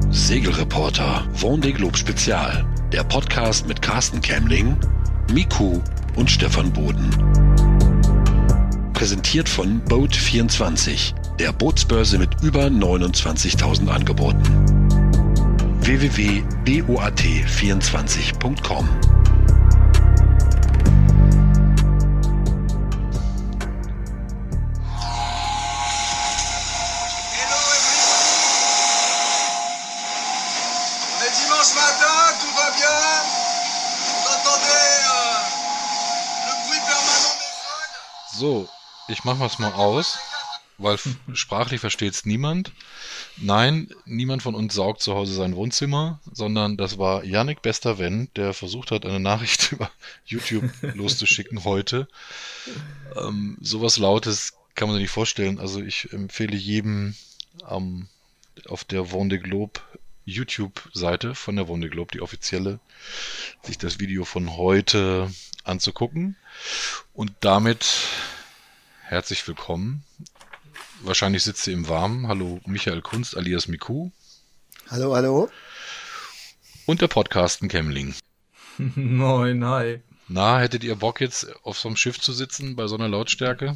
Segelreporter Vendée Globe Spezial. Der Podcast mit Carsten Kämmling, Miku und Stefan Boden. Präsentiert von Boat24, der Bootsbörse mit über 29.000 Angeboten. www.boat24.com. So, ich mache es mal aus, weil sprachlich versteht es niemand. Nein, niemand von uns saugt zu Hause sein Wohnzimmer, sondern das war Yannick Bester-Wendt, der versucht hat, eine Nachricht über YouTube loszuschicken heute. Sowas Lautes kann man sich nicht vorstellen. Also ich empfehle jedem auf der Vendée Globe YouTube-Seite von der Vendée Globe, die offizielle, sich das Video von heute anzugucken. Und damit herzlich willkommen. Wahrscheinlich sitzt ihr im Warmen. Hallo Michael Kunst alias Miku. Hallo, hallo. Und der Podcasten Kämmling. Moin, hi. Na, hättet ihr Bock jetzt auf so einem Schiff zu sitzen bei so einer Lautstärke?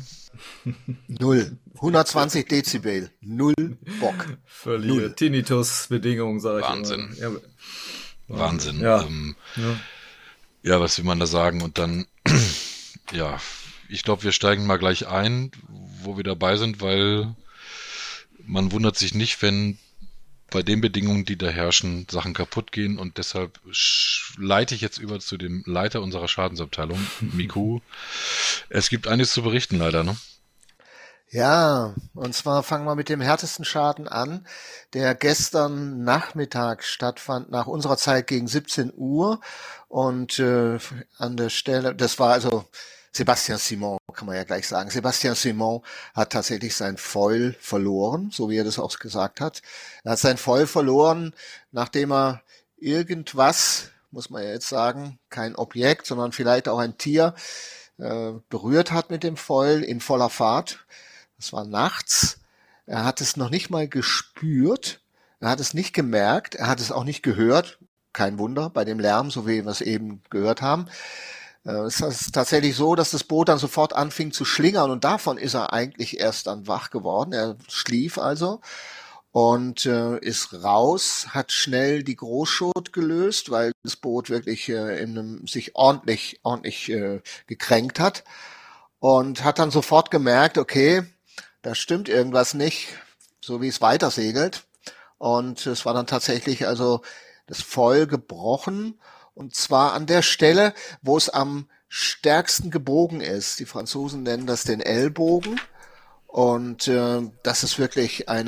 0. 120 Dezibel. 0 Bock. Völlige Tinnitus-Bedingungen, sage ich. Wahnsinn. Ja. Wahnsinn. Ja. Ja, was will man da sagen? Und dann, ja, ich glaube, wir steigen mal gleich ein, wo wir dabei sind, weil man wundert sich nicht, wenn bei den Bedingungen, die da herrschen, Sachen kaputt gehen. Und deshalb leite ich jetzt über zu dem Leiter unserer Schadensabteilung, Miku. Es gibt einiges zu berichten, leider, ne? Ja, und zwar fangen wir mit dem härtesten Schaden an, der gestern Nachmittag stattfand, nach unserer Zeit gegen 17 Uhr. Und an der Stelle, das war also Sébastien Simon, kann man ja gleich sagen. Sébastien Simon hat tatsächlich sein Foil verloren, so wie er das auch gesagt hat. Er hat sein Foil verloren, nachdem er irgendwas, muss man ja jetzt sagen, kein Objekt, sondern vielleicht auch ein Tier, berührt hat mit dem Foil in voller Fahrt. Das war nachts. Er hat es noch nicht mal gespürt. Er hat es nicht gemerkt. Er hat es auch nicht gehört. Kein Wunder bei dem Lärm, so wie wir es eben gehört haben. Es ist tatsächlich so, dass das Boot dann sofort anfing zu schlingern und davon ist er eigentlich erst dann wach geworden. Er schlief also und ist raus, hat schnell die Großschot gelöst, weil das Boot wirklich sich ordentlich gekränkt hat und hat dann sofort gemerkt, okay, da stimmt irgendwas nicht, so wie es weiter segelt. Und es war dann tatsächlich also das Foil gebrochen. Und zwar an der Stelle, wo es am stärksten gebogen ist. Die Franzosen nennen das den Ellbogen. Und das ist wirklich ist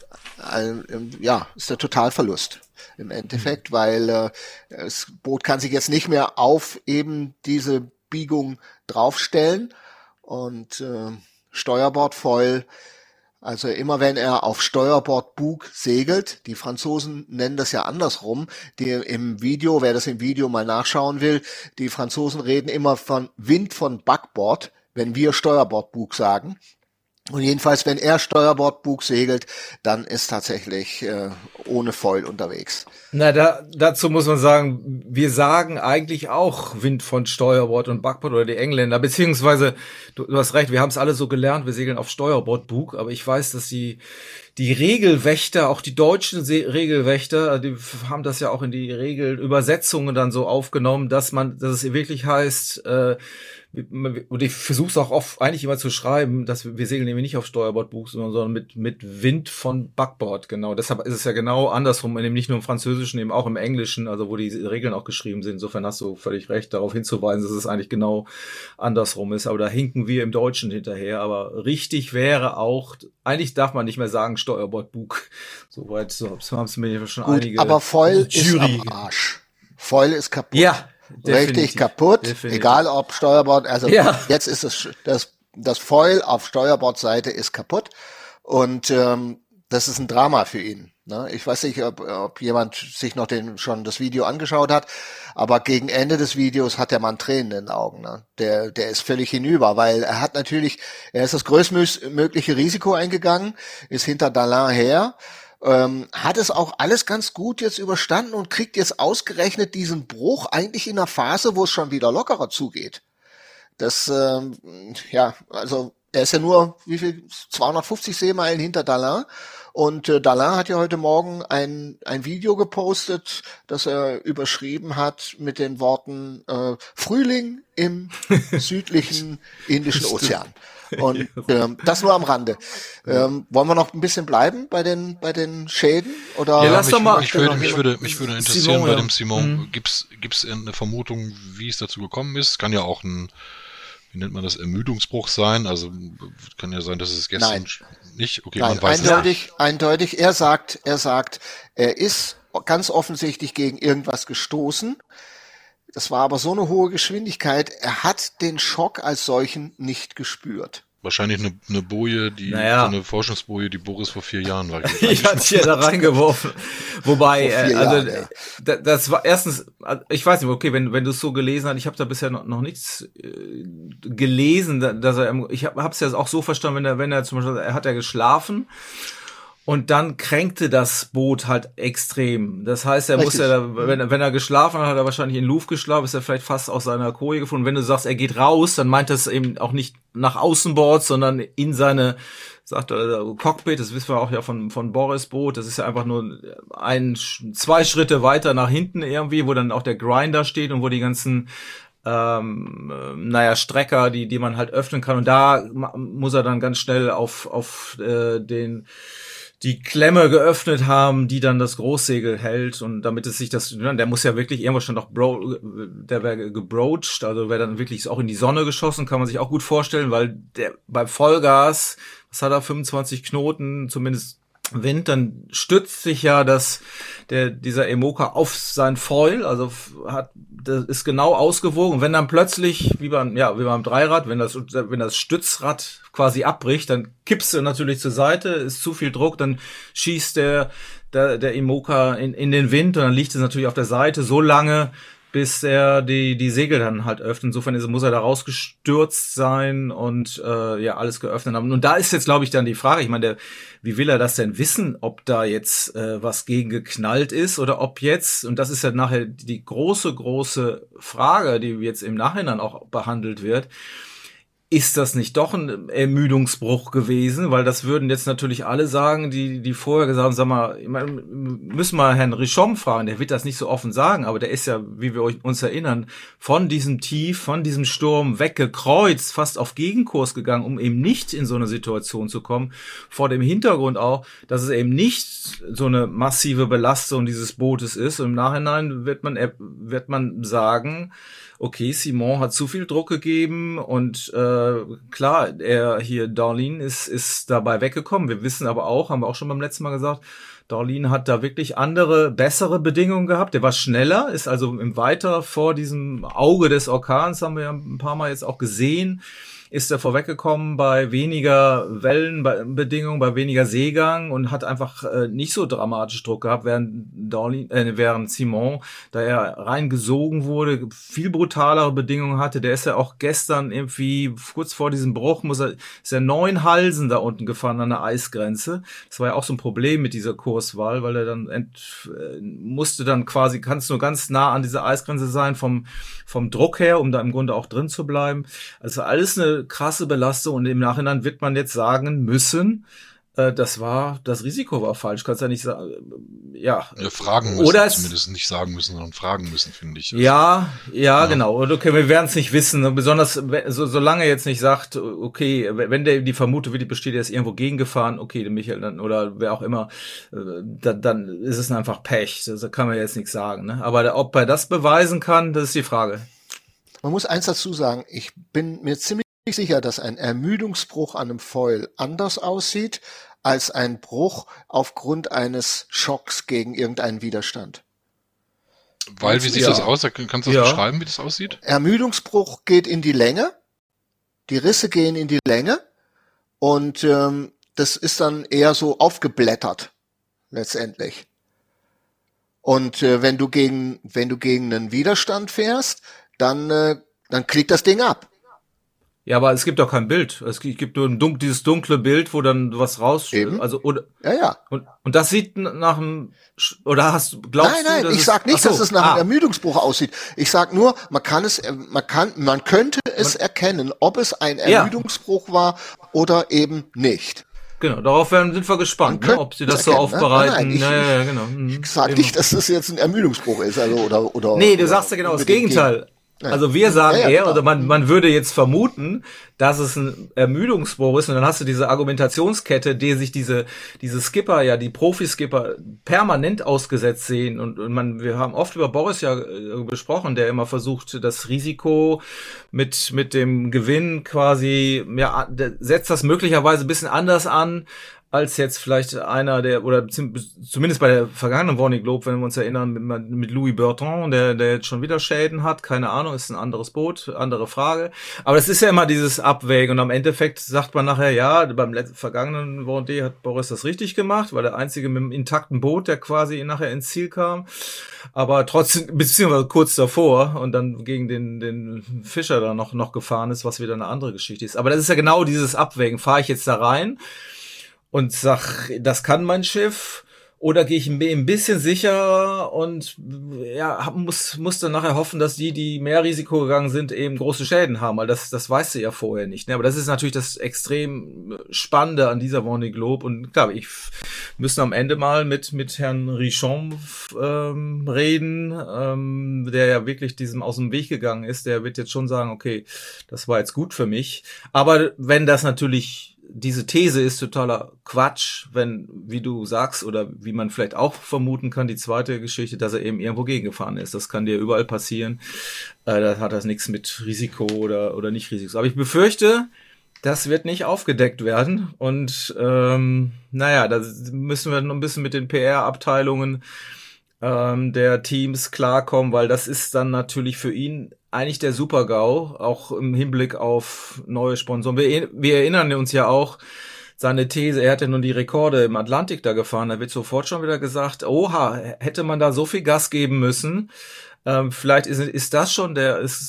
der Totalverlust im Endeffekt, weil das Boot kann sich jetzt nicht mehr auf eben diese Biegung draufstellen. Und Steuerbordfoil, also immer wenn er auf Steuerbordbug segelt, die Franzosen nennen das ja andersrum, wer das im Video mal nachschauen will, die Franzosen reden immer von Wind von Backbord, wenn wir Steuerbordbug sagen. Und jedenfalls, wenn er Steuerbordbug segelt, dann ist tatsächlich ohne Foil unterwegs. Na, dazu muss man sagen, wir sagen eigentlich auch Wind von Steuerbord und Backbord oder die Engländer, beziehungsweise, du hast recht, wir haben es alle so gelernt, wir segeln auf Steuerbordbug, aber ich weiß, dass die Regelwächter, auch die deutschen Regelwächter, die haben das ja auch in die Regelübersetzungen dann so aufgenommen, dass es wirklich heißt, und ich versuche es auch oft eigentlich immer zu schreiben, dass wir segeln nämlich nicht auf Steuerbordbug, sondern mit Wind von Backbord, genau. Deshalb ist es ja genau andersrum, nicht nur im Französischen, eben auch im Englischen, also wo die Regeln auch geschrieben sind. Insofern hast du völlig recht, darauf hinzuweisen, dass es eigentlich genau andersrum ist. Aber da hinken wir im Deutschen hinterher. Aber richtig wäre auch, eigentlich darf man nicht mehr sagen Steuerbordbug. So haben es mir schon gut, einige aber Foil Jury. ist am Arsch. Foil ist kaputt. Ja. Richtig kaputt, definitiv. Egal ob Steuerbord, also ja. Jetzt ist das Foil auf Steuerbordseite ist kaputt und das ist ein Drama für ihn. Ne? Ich weiß nicht, ob jemand sich noch schon das Video angeschaut hat, aber gegen Ende des Videos hat der Mann Tränen in den Augen. Ne? Der ist völlig hinüber, weil er ist das größtmögliche Risiko eingegangen, ist hinter Dalin her hat es auch alles ganz gut jetzt überstanden und kriegt jetzt ausgerechnet diesen Bruch eigentlich in einer Phase, wo es schon wieder lockerer zugeht. Das, also er ist ja nur, 250 Seemeilen hinter Dalin. Und Dalin hat ja heute Morgen ein Video gepostet, das er überschrieben hat mit den Worten Frühling im südlichen Indischen Ozean. Und das nur am Rande. Wollen wir noch ein bisschen bleiben bei den Schäden? Oder? Ja, lass doch mal. Mich würde interessieren, Simon, bei ja. dem Simon, gibt's eine Vermutung, wie es dazu gekommen ist? Es kann ja auch wie nennt man das, Ermüdungsbruch sein? Also kann ja sein, dass es gestern nicht. Okay, Nein, man weiß es nicht. eindeutig. Er sagt, er ist ganz offensichtlich gegen irgendwas gestoßen. Das war aber so eine hohe Geschwindigkeit, er hat den Schock als solchen nicht gespürt. Wahrscheinlich eine Boje, so eine Forschungsboje, die Boris vor 4 Jahren war. Ich hatte es ja da reingeworfen. Wobei, das war erstens, ich weiß nicht, okay, wenn du es so gelesen hast, ich habe da bisher noch nichts gelesen, dass ich habe es ja auch so verstanden, wenn er zum Beispiel, er hat ja geschlafen. Und dann kränkte das Boot halt extrem. Das heißt, er muss ja, wenn er geschlafen hat er wahrscheinlich in Luft geschlafen, ist er vielleicht fast aus seiner Koje gefunden. Wenn du sagst, er geht raus, dann meint das eben auch nicht nach Außenbord, sondern in seine, sagt er, Cockpit. Das wissen wir auch ja von Boris Boot. Das ist ja einfach nur 2 Schritte weiter nach hinten irgendwie, wo dann auch der Grinder steht und wo die ganzen Strecker, die man halt öffnen kann. Und da muss er dann ganz schnell auf die Klemme geöffnet haben, die dann das Großsegel hält, und damit es sich der muss ja wirklich, irgendwo schon noch der wäre gebroached, also wäre dann wirklich auch in die Sonne geschossen, kann man sich auch gut vorstellen, weil der bei Vollgas, was hat er, 25 Knoten, zumindest Wind, dann stützt sich ja dieser Emoka auf sein Foil, also das ist genau ausgewogen. Wenn dann plötzlich, wie beim Dreirad, wenn das Stützrad quasi abbricht, dann kippst du natürlich zur Seite, ist zu viel Druck, dann schießt der Emoka in den Wind und dann liegt es natürlich auf der Seite so lange, bis er die Segel dann halt öffnet. Insofern muss er da rausgestürzt sein und alles geöffnet haben. Und da ist jetzt, glaube ich, dann die Frage, ich meine, wie will er das denn wissen, ob da jetzt was gegen geknallt ist oder ob jetzt, und das ist ja nachher die große Frage, die jetzt im Nachhinein auch behandelt wird, ist das nicht doch ein Ermüdungsbruch gewesen? Weil das würden jetzt natürlich alle sagen, die vorher gesagt haben, sag mal, müssen wir Herrn Richomme fragen, der wird das nicht so offen sagen, aber der ist ja, wie wir uns erinnern, von diesem Tief, von diesem Sturm weggekreuzt, fast auf Gegenkurs gegangen, um eben nicht in so eine Situation zu kommen. Vor dem Hintergrund auch, dass es eben nicht so eine massive Belastung dieses Bootes ist. Und im Nachhinein wird man sagen, okay, Simon hat zu viel Druck gegeben und klar, Darlin ist dabei weggekommen. Wir wissen aber auch, haben wir auch schon beim letzten Mal gesagt, Darlin hat da wirklich andere, bessere Bedingungen gehabt. Der war schneller, ist also weiter vor diesem Auge des Orkans, haben wir ja ein paar Mal jetzt auch gesehen, ist er vorweggekommen bei weniger Wellenbedingungen, bei weniger Seegang und hat einfach nicht so dramatisch Druck gehabt, während Simon, da er reingesogen wurde, viel brutalere Bedingungen hatte. Der ist ja auch gestern irgendwie kurz vor diesem Bruch, ist er 9 Halsen da unten gefahren an der Eisgrenze. Das war ja auch so ein Problem mit dieser Kurswahl, weil er dann musste dann quasi, kannst nur ganz nah an dieser Eisgrenze sein vom Druck her, um da im Grunde auch drin zu bleiben. Also alles eine krasse Belastung, und im Nachhinein wird man jetzt sagen müssen, das Risiko war falsch, kannst ja nicht sagen, fragen müssen, oder zumindest nicht sagen müssen, sondern fragen müssen, finde ich. Ja, genau. Und okay, wir werden es nicht wissen, besonders solange er jetzt nicht sagt, okay, wenn die Vermutung wirklich besteht, er ist irgendwo gegengefahren, okay, der Michael dann, oder wer auch immer, dann ist es einfach Pech, da kann man jetzt nichts sagen. Ne? Aber ob er das beweisen kann, das ist die Frage. Man muss eins dazu sagen, ich bin mir ziemlich sicher, dass ein Ermüdungsbruch an einem Foil anders aussieht als ein Bruch aufgrund eines Schocks gegen irgendeinen Widerstand. Weil, wie sieht das aus? Kannst du das beschreiben, wie das aussieht? Ermüdungsbruch geht in die Länge, die Risse gehen in die Länge und das ist dann eher so aufgeblättert letztendlich. Und wenn du gegen einen Widerstand fährst, dann klickt das Ding ab. Ja, aber es gibt doch kein Bild. Es gibt nur dieses dunkle Bild, wo dann was raus, Eben. also oder Ja. und das sieht nach einem, oder glaubst Nein, du, ich sag nicht, dass es nach einem Ermüdungsbruch aussieht. Ich sag nur, man könnte es erkennen, ob es ein Ermüdungsbruch war oder eben nicht. Genau, darauf sind wir gespannt, ne, ob sie das so aufbereiten. Nein, genau. Ich sag nicht, dass das jetzt ein Ermüdungsbruch ist, also oder. Nee, du sagst ja genau das Gegenteil. Also wir sagen eher, genau. oder man würde jetzt vermuten, dass es ein Ermüdungsbruch ist, und dann hast du diese Argumentationskette, die sich diese Skipper, ja, die Profiskipper permanent ausgesetzt sehen, und wir haben oft über Boris ja besprochen, der immer versucht, das Risiko mit dem Gewinn quasi, ja, der setzt das möglicherweise ein bisschen anders an, als jetzt vielleicht einer oder zumindest bei der vergangenen Vendée Globe, wenn wir uns erinnern, mit Louis Bertrand, der jetzt schon wieder Schäden hat, keine Ahnung, ist ein anderes Boot, andere Frage. Aber das ist ja immer dieses Abwägen, und am Endeffekt sagt man nachher, ja, beim vergangenen Vendée hat Boris das richtig gemacht, weil der einzige mit einem intakten Boot, der quasi nachher ins Ziel kam, aber trotzdem, beziehungsweise kurz davor und dann gegen den Fischer da noch gefahren ist, was wieder eine andere Geschichte ist. Aber das ist ja genau dieses Abwägen, fahre ich jetzt da rein und sag, das kann mein Schiff, oder gehe ich ein bisschen sicher und ja, muss dann nachher hoffen, dass die mehr Risiko gegangen sind, eben große Schäden haben, weil das weißt du ja vorher nicht, ne? Aber das ist natürlich das extrem Spannende an dieser Vendée Globe, und klar, müssen am Ende mal mit Herrn Richon reden, der ja wirklich diesem aus dem Weg gegangen ist. Der wird jetzt schon sagen, okay, das war jetzt gut für mich. Aber wenn das natürlich, diese These ist totaler Quatsch, wenn, wie du sagst, oder wie man vielleicht auch vermuten kann, die zweite Geschichte, dass er eben irgendwo gegengefahren ist. Das kann dir überall passieren. Da hat das nichts mit Risiko oder nicht Risiko. Aber ich befürchte, das wird nicht aufgedeckt werden. Und da müssen wir noch ein bisschen mit den PR-Abteilungen der Teams klarkommen, weil das ist dann natürlich für ihn eigentlich der Super-GAU, auch im Hinblick auf neue Sponsoren. Wir erinnern uns ja auch, seine These, er hat ja nun die Rekorde im Atlantik da gefahren, da wird sofort schon wieder gesagt, oha, hätte man da so viel Gas geben müssen. Vielleicht ist das schon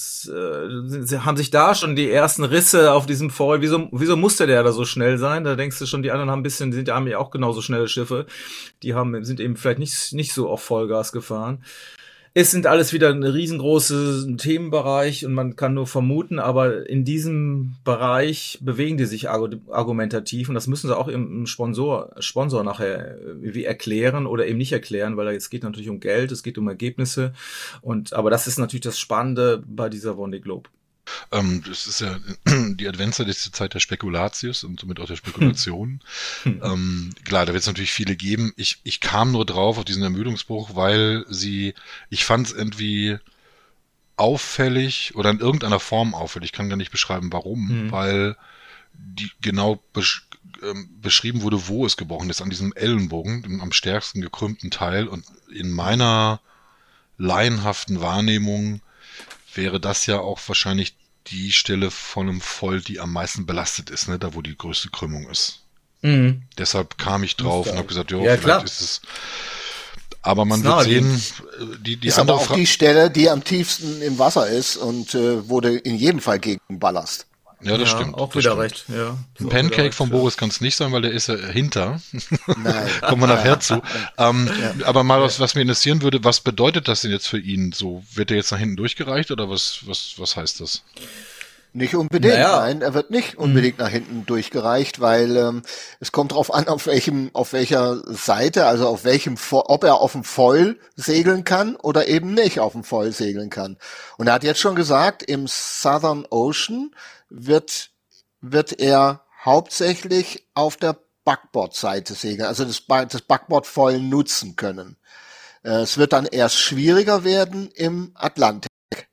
haben sich da schon die ersten Risse auf diesem Foil. Wieso musste der da so schnell sein? Da denkst du schon, die anderen haben ja auch genauso schnelle Schiffe. Sind eben vielleicht nicht so auf Vollgas gefahren. Es sind alles wieder ein riesengroßer Themenbereich, und man kann nur vermuten, aber in diesem Bereich bewegen die sich argumentativ, und das müssen sie auch im Sponsor nachher wie erklären oder eben nicht erklären, weil es geht natürlich um Geld, es geht um Ergebnisse, aber das ist natürlich das Spannende bei dieser Vendée Globe. Das ist ja, die Adventszeit ist die Zeit der Spekulatius und somit auch der Spekulation. Klar, da wird es natürlich viele geben. Ich kam nur drauf auf diesen Ermüdungsbruch, weil ich fand es irgendwie auffällig oder in irgendeiner Form auffällig. Ich kann gar nicht beschreiben, warum, weil die genau beschrieben wurde, wo es gebrochen ist, an diesem Ellenbogen, am stärksten gekrümmten Teil, und in meiner laienhaften Wahrnehmung wäre das ja auch wahrscheinlich die Stelle von einem Foil, die am meisten belastet ist, ne? Da wo die größte Krümmung ist. Deshalb kam ich drauf und habe gesagt, vielleicht klar. Ist es. Aber man wird sehen, die ist aber auch die Stelle, die am tiefsten im Wasser ist und wurde in jedem Fall gegen Ballast. Ja, das stimmt. Auch wieder recht, ja. Ein Pancake von Boris kann es nicht sein, weil der ist ja hinter. Nein. Kommen wir nachher zu. Aber mal was mich interessieren würde, was bedeutet das denn jetzt für ihn? So, wird er jetzt nach hinten durchgereicht, oder was heißt das? Nicht unbedingt, nein, er wird nicht unbedingt nach hinten durchgereicht, weil es kommt drauf an, auf welcher Seite, also ob er auf dem Foil segeln kann oder eben nicht auf dem Foil segeln kann. Und er hat jetzt schon gesagt, im Southern Ocean wird er hauptsächlich auf der Backbord-Seite segeln, also das Backbord-Foil nutzen können. Es wird dann erst schwieriger werden im Atlantik.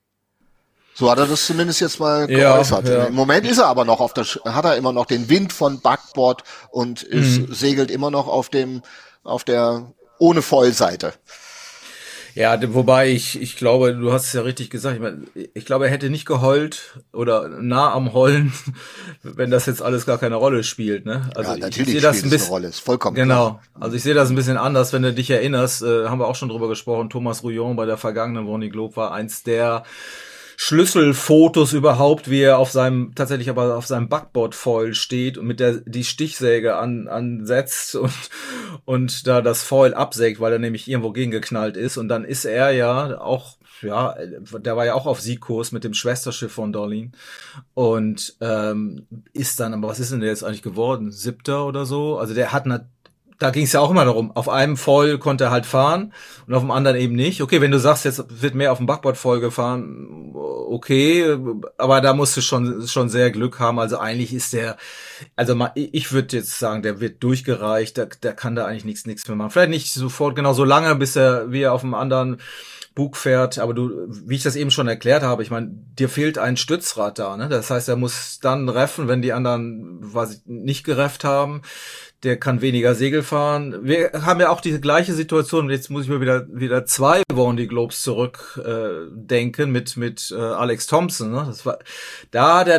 So hat er das zumindest jetzt mal geäußert. Ja. Im Moment ist er aber noch hat er immer noch den Wind von Backbord und segelt immer noch auf der ohne Foil-Seite. Ja, wobei ich glaube, du hast es ja richtig gesagt, ich glaube, er hätte nicht geheult oder nah am Heulen, wenn das jetzt alles gar keine Rolle spielt, ne? Also ja, natürlich spielt es eine Rolle, ist vollkommen genau. Klar. Also ich sehe das ein bisschen anders, wenn du dich erinnerst, haben wir auch schon drüber gesprochen, Thomas Rouillon bei der vergangenen Vendée Globe war eins der Schlüsselfotos überhaupt, wie er auf seinem Backbord-Foil steht und die Stichsäge ansetzt und da das Foil absägt, weil er nämlich irgendwo gegengeknallt ist. Und dann ist er ja auch, der war ja auch auf Siegkurs mit dem Schwesterschiff von Dorlin und ist dann, aber was ist denn der jetzt eigentlich geworden? 7. oder so? Also der hat da ging es ja auch immer darum, auf einem Foil konnte er halt fahren und auf dem anderen eben nicht. Okay, wenn du sagst, jetzt wird mehr auf dem Backbord-Foil gefahren, okay, aber da musst du schon sehr Glück haben. Also eigentlich ist ich würde jetzt sagen, der wird durchgereicht, der kann da eigentlich nichts mehr machen. Vielleicht nicht sofort genau so lange, wie er auf dem anderen Bug fährt, aber wie ich das eben schon erklärt habe, ich meine, dir fehlt ein Stützrad da, ne? Das heißt, er muss dann reffen, wenn die anderen nicht gerefft haben. Der kann weniger Segel fahren. Wir haben ja auch diese gleiche Situation, und jetzt muss ich mir wieder 2 Vendée Globes zurückdenken mit Alex Thompson, ne? Das war da der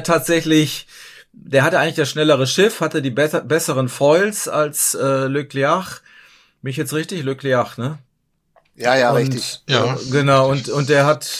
hatte eigentlich das schnellere Schiff, hatte die besseren Foils als Leclerc. Mich jetzt richtig? Leclerc, ne? Ja, richtig. Ja. Genau, und der hat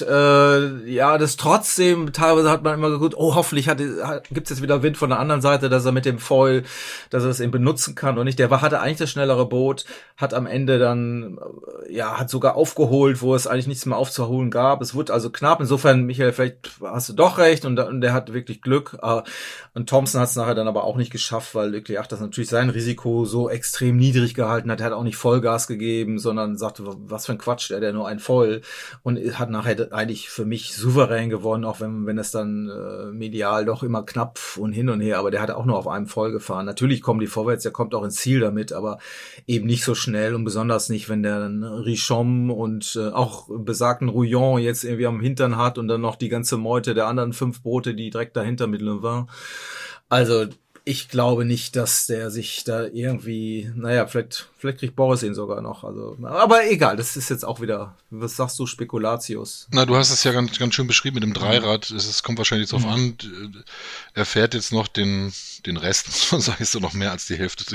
das trotzdem, teilweise hat man immer geguckt, hoffentlich gibt's jetzt wieder Wind von der anderen Seite, dass er mit dem Foil, dass er es eben benutzen kann und nicht. Hatte eigentlich das schnellere Boot, hat am Ende dann hat sogar aufgeholt, wo es eigentlich nichts mehr aufzuholen gab. Es wurde also knapp. Insofern, Michael, vielleicht hast du doch recht und der hat wirklich Glück. Und Thompson hat es nachher dann aber auch nicht geschafft, weil Leclerc das natürlich sein Risiko so extrem niedrig gehalten hat. Er hat auch nicht Vollgas gegeben, sondern sagte, was für ein Quatsch, der nur ein Foil, und hat nachher eigentlich für mich souverän gewonnen, auch wenn es dann medial doch immer knapp und hin und her, aber der hat auch nur auf einem Foil gefahren. Natürlich kommen die vorwärts, der kommt auch ins Ziel damit, aber eben nicht so schnell und besonders nicht, wenn der dann Richomme und auch besagten Rouillon jetzt irgendwie am Hintern hat und dann noch die ganze Meute der anderen 5 Boote, die direkt dahinter mit Le Vin. Also ich glaube nicht, dass der sich da irgendwie, vielleicht kriegt Boris ihn sogar noch. Also, aber egal, das ist jetzt auch wieder, was sagst du, Spekulatius? Na, du hast es ja ganz, ganz schön beschrieben mit dem Dreirad. Es kommt wahrscheinlich drauf an. Er fährt jetzt noch den Rest, sagst du, noch mehr als die Hälfte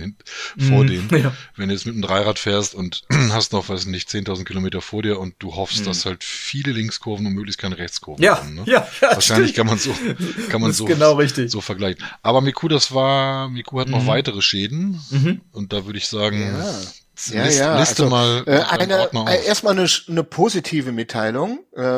vor dem. Ja. Wenn du jetzt mit dem Dreirad fährst und hast noch, 10.000 Kilometer vor dir und du hoffst, dass halt viele Linkskurven und möglichst keine Rechtskurven kommen. Ne? Ja, wahrscheinlich stimmt. kann man so genau richtig. So vergleichen. Aber Miku hat noch weitere Schäden und da würde ich sagen, Liste mal erstmal eine positive Mitteilung.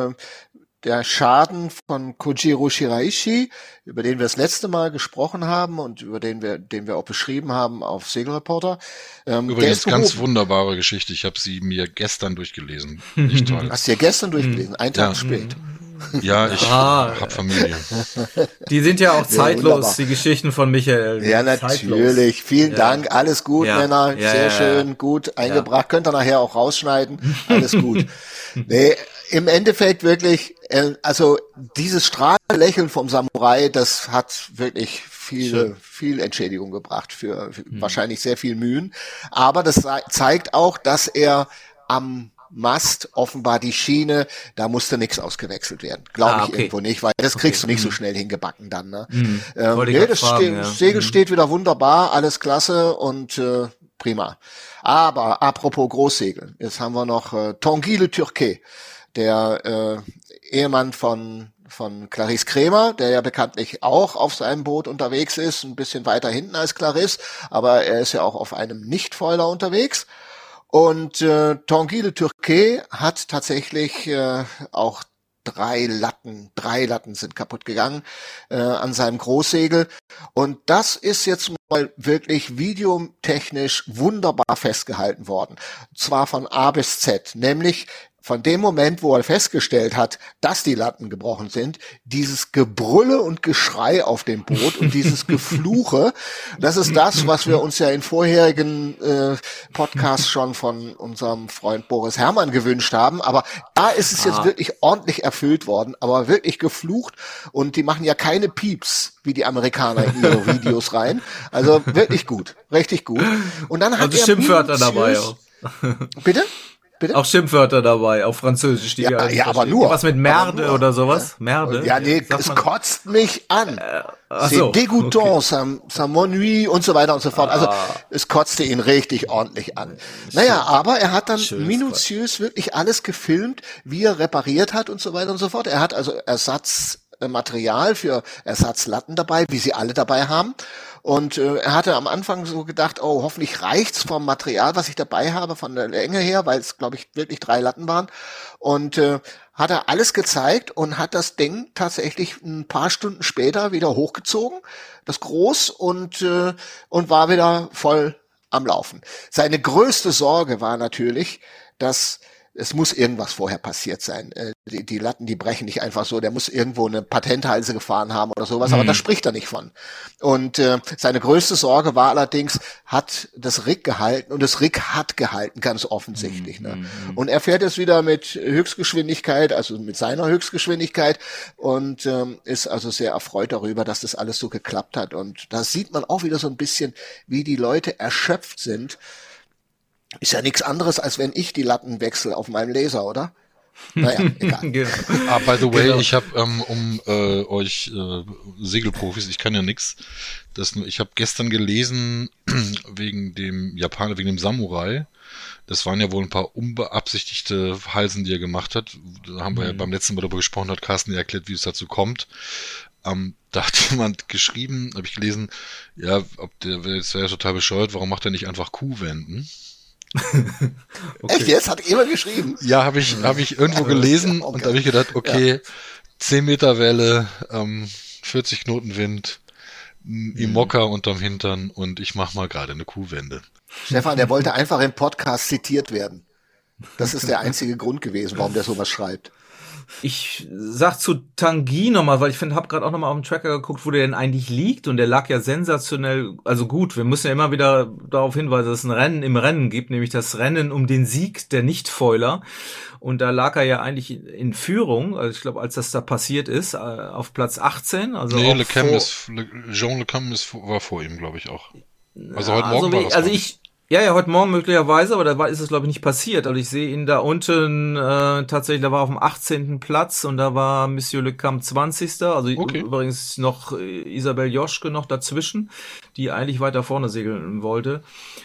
Der Schaden von Kojiro Shiraishi, über den wir das letzte Mal gesprochen haben und über den wir auch beschrieben haben auf Segelreporter. Übrigens ganz wunderbare Geschichte. Ich habe sie mir gestern durchgelesen. Nicht toll. Hast du ja gestern durchgelesen? Einen Tag spät. Ja, ich hab Familie. Die sind ja auch zeitlos, die Geschichten von Michael. Ja, natürlich. Zeitlos. Vielen Dank. Alles gut, Männer. Sehr schön, gut eingebracht. Könnt ihr nachher auch rausschneiden. Alles gut. Nee, im Endeffekt wirklich, also dieses strahlende Lächeln vom Samurai, das hat wirklich viel Entschädigung gebracht für wahrscheinlich sehr viel Mühen. Aber das zeigt auch, dass er am Mast, offenbar die Schiene, da musste nichts ausgewechselt werden. Glaube ich irgendwo nicht, weil das kriegst du nicht so schnell hingebacken dann. Ne? Das Segel steht wieder wunderbar, alles klasse und prima. Aber apropos Großsegel, jetzt haben wir noch Tanguy Le Turquet, der Ehemann von Clarisse Kremer, der ja bekanntlich auch auf seinem Boot unterwegs ist, ein bisschen weiter hinten als Clarisse, aber er ist ja auch auf einem Nicht-Foiler unterwegs. Und Tanguy Le Turquet hat tatsächlich auch 3 Latten sind kaputt gegangen an seinem Großsegel. Und das ist jetzt mal wirklich videotechnisch wunderbar festgehalten worden. Zwar von A bis Z, nämlich von dem Moment, wo er festgestellt hat, dass die Latten gebrochen sind, dieses Gebrülle und Geschrei auf dem Boot und dieses Gefluche, das ist das, was wir uns ja in vorherigen Podcasts schon von unserem Freund Boris Herrmann gewünscht haben. Aber da ist es jetzt wirklich ordentlich erfüllt worden, aber wirklich geflucht. Und die machen ja keine Pieps, wie die Amerikaner in ihre Videos rein. Also wirklich gut, richtig gut. Und dann hat er Schimpfwörter dabei auch. Bitte? Bitte? Auch Schimpfwörter dabei, auf Französisch. Die Ja, aber nur. Was mit Merde oder sowas? Merde? Ja, nee, es kotzt mich an. C'est so, dégoûtant, ça m'ennuie und so weiter und so fort. Also es kotzte ihn richtig ordentlich an. Naja, aber er hat dann minutiös wirklich alles gefilmt, wie er repariert hat und so weiter und so fort. Er hat also Ersatzmaterial für Ersatzlatten dabei, wie sie alle dabei haben. Und er hatte am Anfang so gedacht, oh, hoffentlich reicht's vom Material, was ich dabei habe, von der Länge her, weil es, glaube ich, wirklich 3 Latten waren. Und hat er alles gezeigt und hat das Ding tatsächlich ein paar Stunden später wieder hochgezogen, das Groß, und war wieder voll am Laufen. Seine größte Sorge war natürlich, dass es muss irgendwas vorher passiert sein. Die Latten, die brechen nicht einfach so. Der muss irgendwo eine Patenthalse gefahren haben oder sowas, aber da spricht er nicht von. Und seine größte Sorge war allerdings, hat das Rig gehalten? Und das Rig hat gehalten, ganz offensichtlich. Ne? Und er fährt jetzt wieder mit Höchstgeschwindigkeit, also mit seiner Höchstgeschwindigkeit, und ist also sehr erfreut darüber, dass das alles so geklappt hat. Und da sieht man auch wieder so ein bisschen, wie die Leute erschöpft sind. Ist ja nichts anderes, als wenn ich die Latten wechsle auf meinem Laser, oder? Naja, egal. By the way, ich habe euch Segelprofis, ich kann ja nix. Ich habe gestern gelesen wegen dem Japaner, wegen dem Samurai. Das waren ja wohl ein paar unbeabsichtigte Halsen, die er gemacht hat. Da haben wir ja beim letzten Mal darüber gesprochen, hat Carsten ja erklärt, wie es dazu kommt. Da hat jemand geschrieben, habe ich gelesen, ja, das wäre ja total bescheuert, warum macht er nicht einfach Kuhwenden? Okay. Echt jetzt? Hat jemand geschrieben? Ja, habe ich irgendwo gelesen, und da habe ich gedacht, okay, 10 Meter Welle, 40 Knoten Wind, Imokka unterm Hintern, und ich mache mal gerade eine Kuhwende. Stefan, der wollte einfach im Podcast zitiert werden. Das ist der einzige Grund gewesen, warum der sowas schreibt. Ich sag zu Tanguy nochmal, weil ich habe gerade auch nochmal auf den Tracker geguckt, wo der denn eigentlich liegt, und der lag ja sensationell, also gut, wir müssen ja immer wieder darauf hinweisen, dass es ein Rennen im Rennen gibt, nämlich das Rennen um den Sieg der Nicht-Foiler, und da lag er ja eigentlich in Führung, also ich glaube, als das da passiert ist, auf Platz 18. Also nee, Jean Le Cam war vor ihm, glaube ich, auch. Also heute Morgen war das. Ja, heute Morgen möglicherweise, aber da ist es, glaube ich, nicht passiert. Also ich sehe ihn da unten tatsächlich, da war auf dem 18. Platz, und da war Monsieur Le Cam 20. Also übrigens noch Isabelle Joschke noch dazwischen, die eigentlich weiter vorne segeln wollte.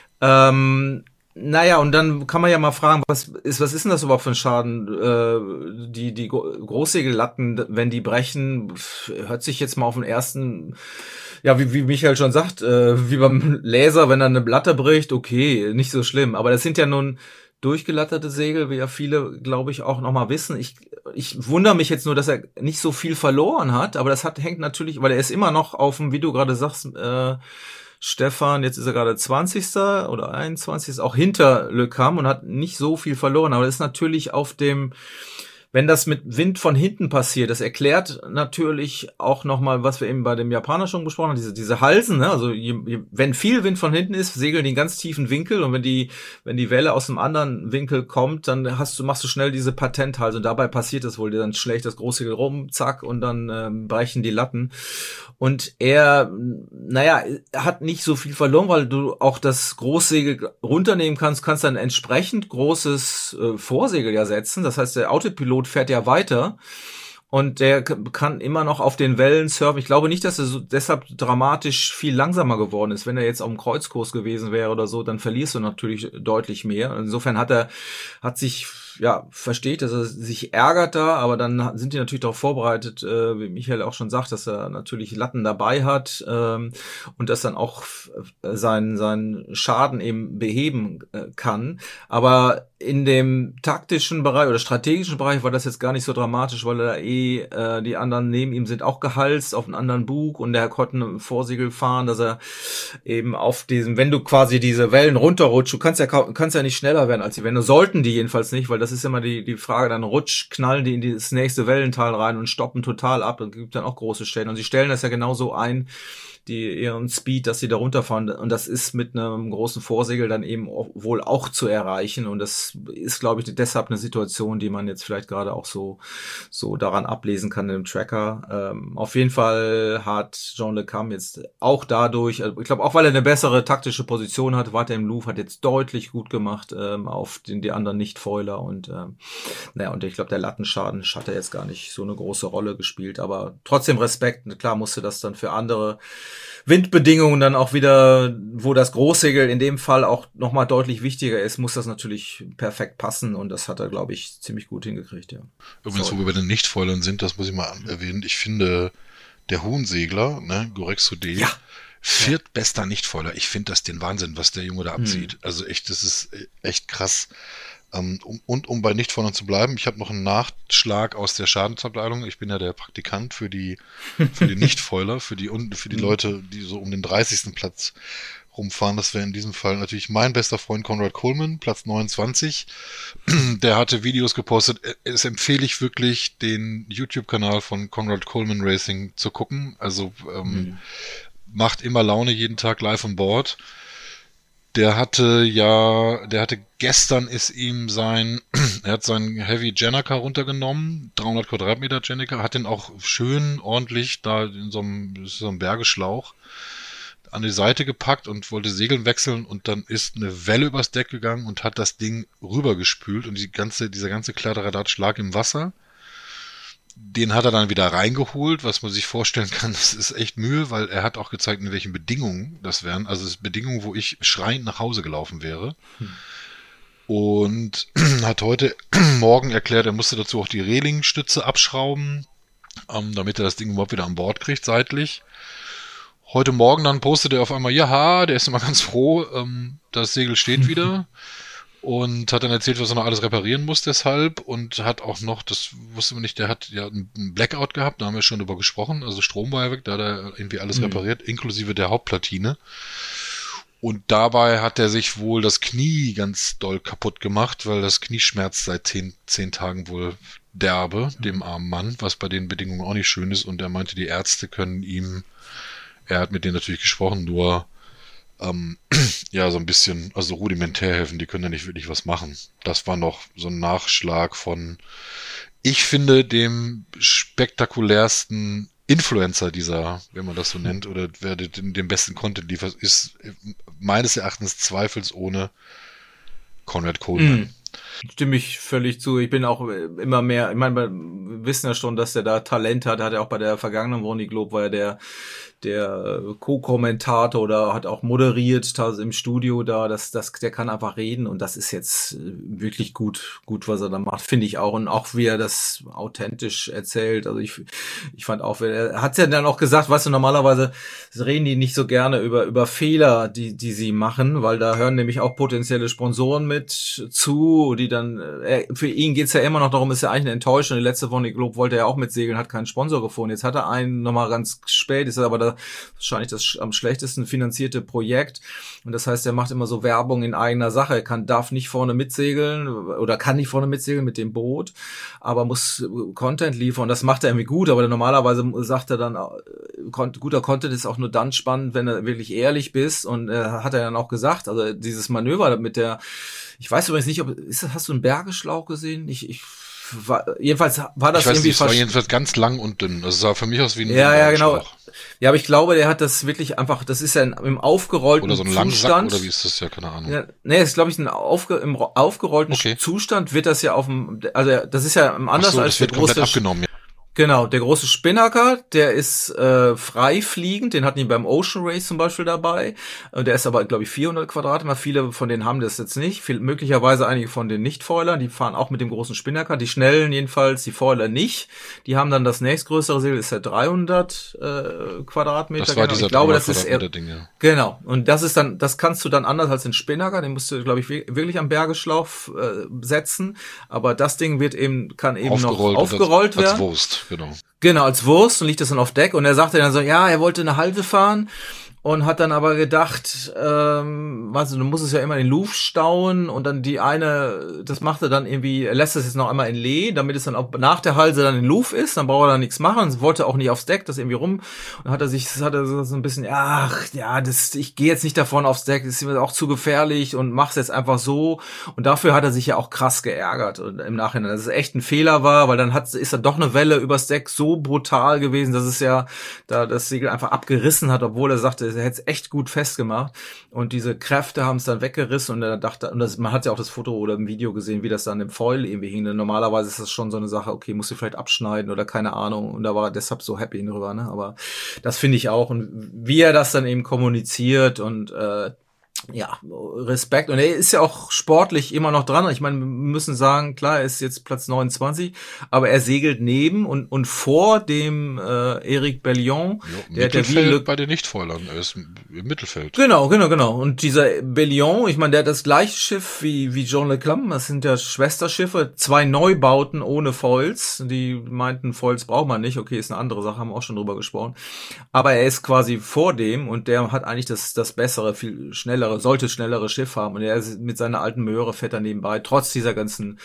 Naja, und dann kann man ja mal fragen, was ist denn das überhaupt für ein Schaden? Die Großsegellatten, wenn die brechen, hört sich jetzt mal auf den ersten... Ja, wie Michael schon sagt, wie beim Laser, wenn er eine Latte bricht, okay, nicht so schlimm. Aber das sind ja nun durchgelatterte Segel, wie ja viele, glaube ich, auch nochmal wissen. Ich wundere mich jetzt nur, dass er nicht so viel verloren hat, aber das hängt natürlich, weil er ist immer noch auf dem, wie du gerade sagst, Stefan, jetzt ist er gerade 20. oder 21. Ist auch hinter Le Cam und hat nicht so viel verloren, aber das ist natürlich auf dem... Wenn das mit Wind von hinten passiert, das erklärt natürlich auch nochmal, was wir eben bei dem Japaner schon besprochen haben, diese Halsen, ne? Also wenn viel Wind von hinten ist, segeln die in ganz tiefen Winkel, und wenn die Welle aus einem anderen Winkel kommt, dann machst du schnell diese Patenthalse, und dabei passiert es wohl, dann schlägt das Großsegel rum, zack, und dann brechen die Latten. Und er hat nicht so viel verloren, weil du auch das Großsegel runternehmen kannst dann entsprechend großes Vorsegel ja setzen. Das heißt, der Autopilot fährt ja weiter, und der kann immer noch auf den Wellen surfen. Ich glaube nicht, dass er so deshalb dramatisch viel langsamer geworden ist. Wenn er jetzt auf dem Kreuzkurs gewesen wäre oder so, dann verlierst du natürlich deutlich mehr. Insofern versteht, dass er sich ärgert da, aber dann sind die natürlich darauf vorbereitet, wie Michael auch schon sagt, dass er natürlich Latten dabei hat und das dann auch seinen Schaden eben beheben kann. Aber in dem taktischen Bereich oder strategischen Bereich war das jetzt gar nicht so dramatisch, weil er die anderen neben ihm sind auch gehalst auf einen anderen Bug, und der konnte ein Vorsegel fahren, dass er eben auf diesem, wenn du quasi diese Wellen runterrutscht, du kannst ja nicht schneller werden als die Wände, sollten die jedenfalls nicht, weil das ist immer die Frage, dann knallen die in das nächste Wellental rein und stoppen total ab und gibt dann auch große Stellen. Und sie stellen das ja genauso ein, ihren Speed, dass sie da runterfahren. Und das ist mit einem großen Vorsegel dann eben wohl auch zu erreichen. Und das ist, glaube ich, deshalb eine Situation, die man jetzt vielleicht gerade auch so daran ablesen kann im Tracker. Auf jeden Fall hat Jean Le Cam jetzt auch dadurch, ich glaube auch, weil er eine bessere taktische Position hat, war er im Louvre, hat jetzt deutlich gut gemacht auf die anderen Nicht-Foiler. Und und ich glaube, der Lattenschaden hat er jetzt gar nicht so eine große Rolle gespielt. Aber trotzdem Respekt. Klar musste das dann für andere Windbedingungen dann auch wieder, wo das Großsegel in dem Fall auch nochmal deutlich wichtiger ist, muss das natürlich perfekt passen und das hat er, glaube ich, ziemlich gut hingekriegt, ja. Übrigens, wo wir bei den Nichtfoilern sind, das muss ich mal erwähnen, ich finde, der Hohensegler, Gorexo D, viertbester Nichtfoiler, ich finde das den Wahnsinn, was der Junge da abzieht. Also echt, das ist echt krass. Um bei Nichtfoilern zu bleiben, ich habe noch einen Nachschlag aus der Schadensabteilung. Ich bin ja der Praktikant für die Nichtfoiler, für die Leute, die so um den 30. Platz rumfahren. Das wäre in diesem Fall natürlich mein bester Freund Conrad Coleman, Platz 29. Der hatte Videos gepostet. Es empfehle ich wirklich, den YouTube-Kanal von Conrad Coleman Racing zu gucken. Also macht immer Laune, jeden Tag live on board. Der hatte gestern er hat seinen Heavy Jenica runtergenommen, 300 Quadratmeter Jenica, hat den auch schön ordentlich da in so einem Bergeschlauch an die Seite gepackt und wollte Segeln wechseln und dann ist eine Welle übers Deck gegangen und hat das Ding rübergespült und dieser ganze Kladderadatsch lag im Wasser. Den hat er dann wieder reingeholt, was man sich vorstellen kann, das ist echt Mühe, weil er hat auch gezeigt, in welchen Bedingungen das wären. Also es sind Bedingungen, wo ich schreiend nach Hause gelaufen wäre. Und hat heute Morgen erklärt, er musste dazu auch die Relingstütze abschrauben, damit er das Ding überhaupt wieder an Bord kriegt, seitlich. Heute Morgen dann postet er auf einmal, der ist immer ganz froh, das Segel steht wieder. Und hat dann erzählt, was er noch alles reparieren muss deshalb und hat auch noch, das wusste man nicht, der hat ja einen Blackout gehabt, da haben wir schon drüber gesprochen, also Strom war ja weg, da hat er irgendwie alles repariert, inklusive der Hauptplatine. Und dabei hat er sich wohl das Knie ganz doll kaputt gemacht, weil das Knie schmerzt seit 10 Tagen wohl derbe, dem armen Mann, was bei den Bedingungen auch nicht schön ist und er meinte, die Ärzte können ihm, er hat mit denen natürlich gesprochen, nur so ein bisschen, also rudimentär helfen, die können ja nicht wirklich was machen. Das war noch so ein Nachschlag von, ich finde, dem spektakulärsten Influencer dieser, wenn man das so nennt, oder wer den besten Content liefert, ist meines Erachtens zweifelsohne Conrad Coleman. Stimme ich völlig zu. Ich bin auch immer mehr, ich meine, wir wissen ja schon, dass der da Talent hat er auch bei der vergangenen Vendée Globe, war ja der Co-Kommentator oder hat auch moderiert im Studio da, der kann einfach reden und das ist jetzt wirklich gut, was er da macht, finde ich auch und auch wie er das authentisch erzählt, also ich fand auch, er hat ja dann auch gesagt, weißt du, normalerweise reden die nicht so gerne über Fehler, die sie machen, weil da hören nämlich auch potenzielle Sponsoren mit zu, die dann, für ihn geht's ja immer noch darum, ist ja eigentlich eine Enttäuschung, die letzte Vendée Globe wollte er auch mitsegeln, hat keinen Sponsor gefunden, jetzt hat er einen nochmal ganz spät, ist aber wahrscheinlich das am schlechtesten finanzierte Projekt und das heißt, er macht immer so Werbung in eigener Sache, darf nicht vorne mitsegeln oder kann nicht vorne mitsegeln mit dem Boot, aber muss Content liefern und das macht er irgendwie gut, aber normalerweise sagt er dann, guter Content ist auch nur dann spannend, wenn du wirklich ehrlich bist und hat er dann auch gesagt, also dieses Manöver mit der, ich weiß übrigens nicht, hast du einen Bergeschlauch gesehen? Jedenfalls war das irgendwie es war jedenfalls ganz lang und dünn. Das sah für mich aus wie ein ja, genau. Ja, aber ich glaube, der hat das wirklich einfach, das ist ja im aufgerollten Zustand. Oder so ein Langsack, oder wie ist das? Ja, keine Ahnung. Ja, ist, glaube ich, im aufgerollten Zustand wird das ja also das ist ja anders als der große, abgenommen, ja. Genau, der große Spinnaker, der ist frei fliegend, den hatten die beim Ocean Race zum Beispiel dabei. Der ist aber, glaube ich, 400 Quadratmeter. Viele von denen haben das jetzt nicht. Möglicherweise einige von den Nicht-Foilern, die fahren auch mit dem großen Spinnaker. Die Schnellen jedenfalls, die Foiler nicht. Die haben dann das nächstgrößere Segel, ist ja 300 Quadratmeter. Das war genau. Dieser ich glaube, das ist eher, Ding, ja. Genau. Und das kannst du dann anders als den Spinnaker. Den musst du, glaube ich, wirklich am Bergeschlauch setzen. Aber das Ding kann eben noch aufgerollt werden. Als Wurst. Genau, als Wurst und liegt das dann auf Deck und er sagte dann so, ja, er wollte eine Halve fahren und hat dann aber gedacht, weißt du musst es ja immer in den Louvre stauen und dann die eine, das macht er dann irgendwie, er lässt es jetzt noch einmal in Lee, damit es dann auch nach der Halse dann in Louvre ist, dann braucht er da nichts machen, und wollte auch nicht aufs Deck, das irgendwie rum, und hat er so ein bisschen, ich gehe jetzt nicht davon aufs Deck, das ist mir auch zu gefährlich und mach's jetzt einfach so, und dafür hat er sich ja auch krass geärgert und im Nachhinein, dass es echt ein Fehler war, weil dann ist da doch eine Welle übers Deck so brutal gewesen, dass es ja da das Segel einfach abgerissen hat, obwohl er sagte, er hätte es echt gut festgemacht, und diese Kräfte haben es dann weggerissen, und er dachte, man hat ja auch das Foto oder im Video gesehen, wie das dann im Foil irgendwie hing. Normalerweise ist das schon so eine Sache, okay, musst du vielleicht abschneiden oder keine Ahnung, und da war er deshalb so happy drüber, ne? Aber das finde ich auch, und wie er das dann eben kommuniziert, und ja, Respekt. Und er ist ja auch sportlich immer noch dran. Ich meine, wir müssen sagen, klar, er ist jetzt Platz 29, aber er segelt neben und vor dem Eric Bellion. Der hat ja wie bei den Nichtfoilern, er ist im Mittelfeld. Genau. Und dieser Bellion, ich meine, der hat das gleiche Schiff wie John LeClam. Das sind ja Schwesterschiffe, 2 Neubauten ohne Foils. Die meinten, Foils braucht man nicht. Okay, ist eine andere Sache, haben wir auch schon drüber gesprochen. Aber er ist quasi vor dem, und der hat eigentlich das bessere, viel schnellere, sollte schnellere Schiff haben, und er ist mit seiner alten Möhre fährt er nebenbei, trotz dieser ganzen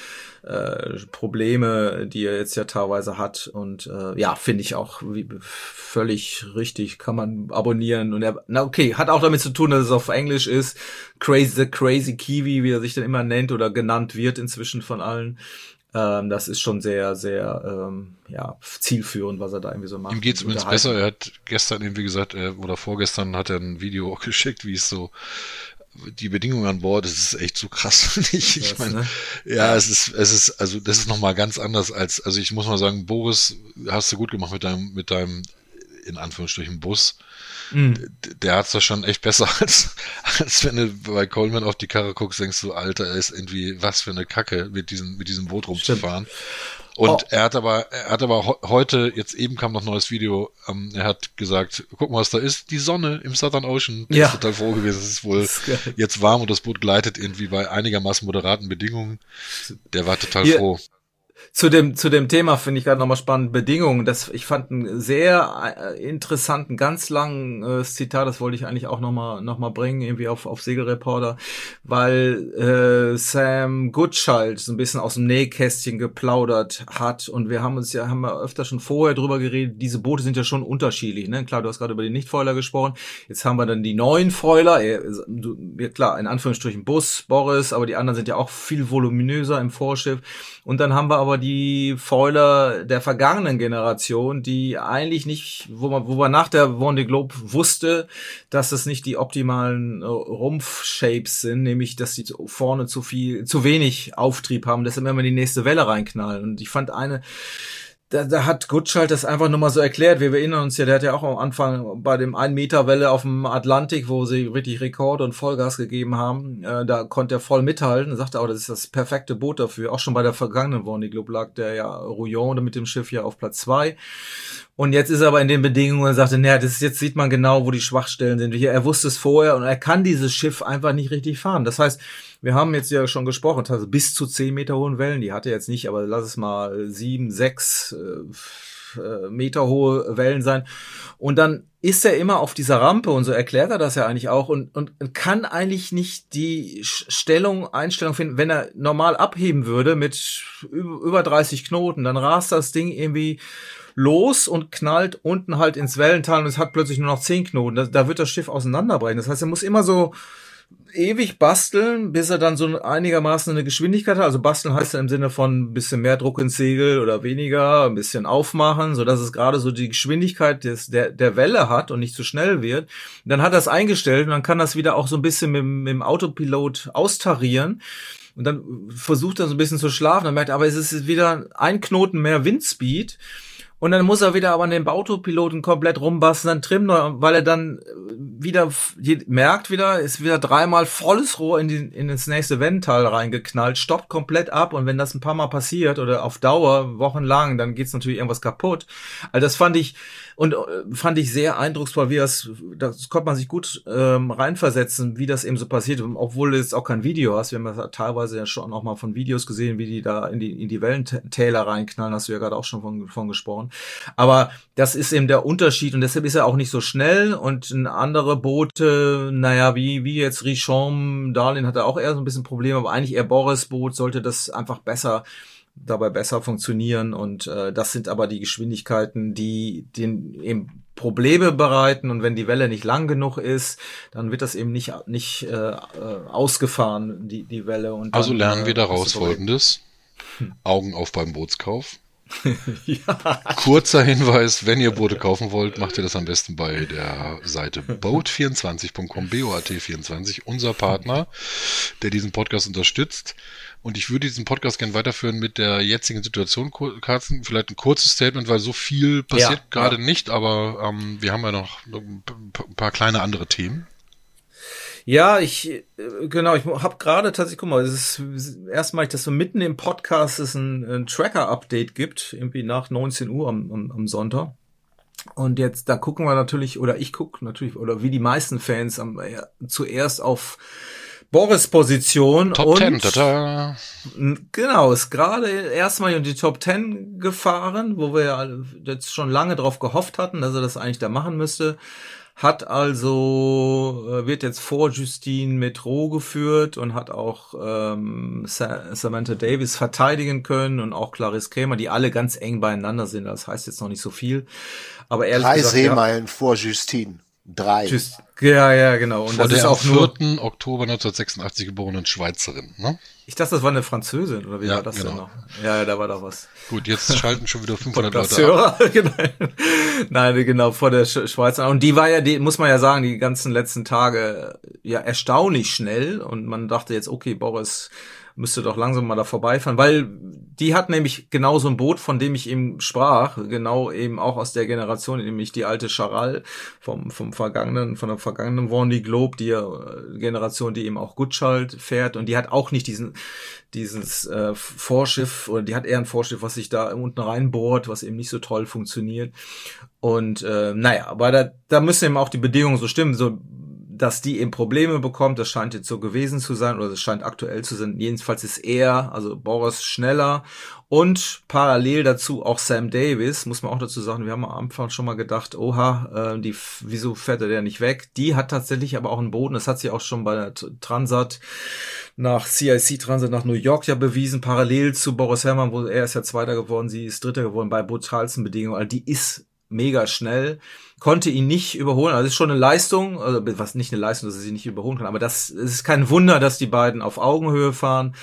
Probleme, die er jetzt ja teilweise hat, und finde ich auch völlig richtig, kann man abonnieren, und hat auch damit zu tun, dass es auf Englisch ist, the Crazy Kiwi, wie er sich dann immer nennt oder genannt wird inzwischen von allen. Das ist schon sehr, sehr zielführend, was er da irgendwie so macht. Ihm geht's übrigens besser. Er hat gestern irgendwie gesagt, oder vorgestern hat er ein Video auch geschickt, wie es so die Bedingungen an Bord, das ist echt so krass, finde ich. Ich meine, ja, es ist, also das ist nochmal ganz anders also ich muss mal sagen, Boris, hast du gut gemacht mit deinem in Anführungsstrichen Bus. Der hat's da schon echt besser, als wenn du bei Coleman auf die Karre guckst, denkst du, Alter, er ist irgendwie, was für eine Kacke, mit diesem Boot rumzufahren. Und er hat aber heute, jetzt eben kam noch ein neues Video, er hat gesagt, guck mal, was da ist, die Sonne im Southern Ocean. Der ist total froh gewesen, es ist wohl jetzt warm und das Boot gleitet irgendwie bei einigermaßen moderaten Bedingungen. Der war total froh. Zu dem Thema finde ich gerade nochmal spannend, Bedingungen. Ich fand einen sehr interessanten, ganz langen Zitat, das wollte ich eigentlich auch nochmal bringen, irgendwie auf Segelreporter, weil Sam Goodchild so ein bisschen aus dem Nähkästchen geplaudert hat, und wir haben wir öfter schon vorher drüber geredet, diese Boote sind ja schon unterschiedlich, ne? Klar, du hast gerade über die Nichtfoiler gesprochen, jetzt haben wir dann die neuen Foiler, klar, in Anführungsstrichen Bus, Boris, aber die anderen sind ja auch viel voluminöser im Vorschiff, und dann haben wir aber die Foiler der vergangenen Generation, die eigentlich nicht, wo man nach der Vendée Globe wusste, dass das nicht die optimalen Rumpf-Shapes sind, nämlich, dass die vorne zu wenig Auftrieb haben, dass sie immer die nächste Welle reinknallen. Und ich fand da hat Goodchild das einfach nur mal so erklärt. Wir erinnern uns ja, der hat ja auch am Anfang bei dem 1 Meter Welle auf dem Atlantik, wo sie richtig Rekord und Vollgas gegeben haben, da konnte er voll mithalten. Er sagte auch, das ist das perfekte Boot dafür. Auch schon bei der vergangenen Vendée Globe lag der ja Rouillon mit dem Schiff ja auf Platz 2. Und jetzt ist er aber in den Bedingungen und sagte, jetzt sieht man genau, wo die Schwachstellen sind. Er wusste es vorher, und er kann dieses Schiff einfach nicht richtig fahren. Das heißt, wir haben jetzt ja schon gesprochen, also bis zu 10 Meter hohen Wellen, die hat er jetzt nicht, aber lass es mal 7, 6 Meter hohe Wellen sein. Und dann ist er immer auf dieser Rampe, und so erklärt er das ja eigentlich auch, und kann eigentlich nicht die Einstellung finden, wenn er normal abheben würde mit über 30 Knoten, dann rast das Ding irgendwie los und knallt unten halt ins Wellental, und es hat plötzlich nur noch 10 Knoten. Da wird das Schiff auseinanderbrechen. Das heißt, er muss immer so ewig basteln, bis er dann so einigermaßen eine Geschwindigkeit hat. Also basteln heißt ja im Sinne von ein bisschen mehr Druck ins Segel oder weniger, ein bisschen aufmachen, so dass es gerade so die Geschwindigkeit der Welle hat und nicht zu schnell wird. Dann hat er es eingestellt, und dann kann das wieder auch so ein bisschen mit dem Autopilot austarieren. Und dann versucht er so ein bisschen zu schlafen, dann merkt er, aber es ist wieder 1 Knoten mehr Windspeed. Und dann muss er wieder aber an den Autopiloten komplett rumbasteln, dann trimmen, weil er dann wieder merkt ist wieder 3-mal volles Rohr in das nächste Wellental reingeknallt, stoppt komplett ab, und wenn das ein paar Mal passiert oder auf Dauer, wochenlang, dann geht's natürlich irgendwas kaputt. Also das fand ich sehr eindrucksvoll, das konnte man sich gut reinversetzen, wie das eben so passiert, obwohl du jetzt auch kein Video hast. Wir haben ja teilweise ja schon auch mal von Videos gesehen, wie die da in die Wellentäler reinknallen, hast du ja gerade auch schon von gesprochen. Aber das ist eben der Unterschied und deshalb ist er auch nicht so schnell und andere Boote, naja, wie jetzt Richon, Darlin hatte auch eher so ein bisschen Probleme, aber eigentlich eher Boris Boot sollte das einfach dabei besser funktionieren und das sind aber die Geschwindigkeiten, die den eben Probleme bereiten und wenn die Welle nicht lang genug ist, dann wird das eben nicht ausgefahren, die Welle. Und also dann, lernen wir daraus Folgendes. Augen auf beim Bootskauf. Ja. Kurzer Hinweis, wenn ihr Boote kaufen wollt, macht ihr das am besten bei der Seite boat24.com, BOAT24, unser Partner, der diesen Podcast unterstützt. Und ich würde diesen Podcast gerne weiterführen mit der jetzigen Situation, Carsten. Vielleicht ein kurzes Statement, weil so viel passiert gerade nicht, aber wir haben ja noch ein paar kleine andere Themen. Ja, ich habe gerade tatsächlich, guck mal, es ist erstmalig, dass so mitten im Podcast es ein Tracker-Update gibt, irgendwie nach 19 Uhr am Sonntag. Und jetzt, da gucken wir natürlich, oder ich gucke natürlich, oder wie die meisten Fans zuerst auf Boris Position Top 10, tada. Genau, ist gerade erstmal in die Top 10 gefahren, wo wir ja jetzt schon lange drauf gehofft hatten, dass er das eigentlich da machen müsste. Wird jetzt vor Justine Metro geführt und hat auch Samantha Davis verteidigen können und auch Clarisse Krämer, die alle ganz eng beieinander sind. Das heißt jetzt noch nicht so viel. Aber ehrlich 3 gesagt, Seemeilen vor Justine. 3. Ja, genau. Und vor das der ist auch am 4. nur Oktober 1986 geborenen Schweizerin, ne? Ich dachte, das war eine Französin, oder wie war das denn noch? Ja, da war doch was. Gut, jetzt schalten schon wieder 500 Leute ab. Nein, genau, vor der Schweizer. Und die war ja, muss man ja sagen, die ganzen letzten Tage ja erstaunlich schnell. Und man dachte jetzt, okay, Boris müsste doch langsam mal da vorbeifahren, weil die hat nämlich genau so ein Boot, von dem ich eben sprach, genau eben auch aus der Generation, nämlich die alte Charal von der vergangenen Vendée Globe, die Generation, die eben auch Gutschalt fährt und die hat auch nicht dieses Vorschiff, oder die hat eher ein Vorschiff, was sich da unten reinbohrt, was eben nicht so toll funktioniert. Und aber da müssen eben auch die Bedingungen so stimmen, so dass die eben Probleme bekommt, das scheint jetzt so gewesen zu sein, oder es scheint aktuell zu sein. Jedenfalls ist also Boris schneller und parallel dazu auch Sam Davis, muss man auch dazu sagen, wir haben am Anfang schon mal gedacht, wieso fährt er nicht weg? Die hat tatsächlich aber auch einen Boden, das hat sie auch schon bei der CIC Transat nach New York ja bewiesen, parallel zu Boris Herrmann, wo er ist ja Zweiter geworden, sie ist Dritter geworden bei brutalsten Bedingungen, also die ist mega schnell, konnte ihn nicht überholen, also das ist schon eine Leistung, also was nicht eine Leistung, dass er sie nicht überholen kann, aber es ist kein Wunder, dass die beiden auf Augenhöhe fahren.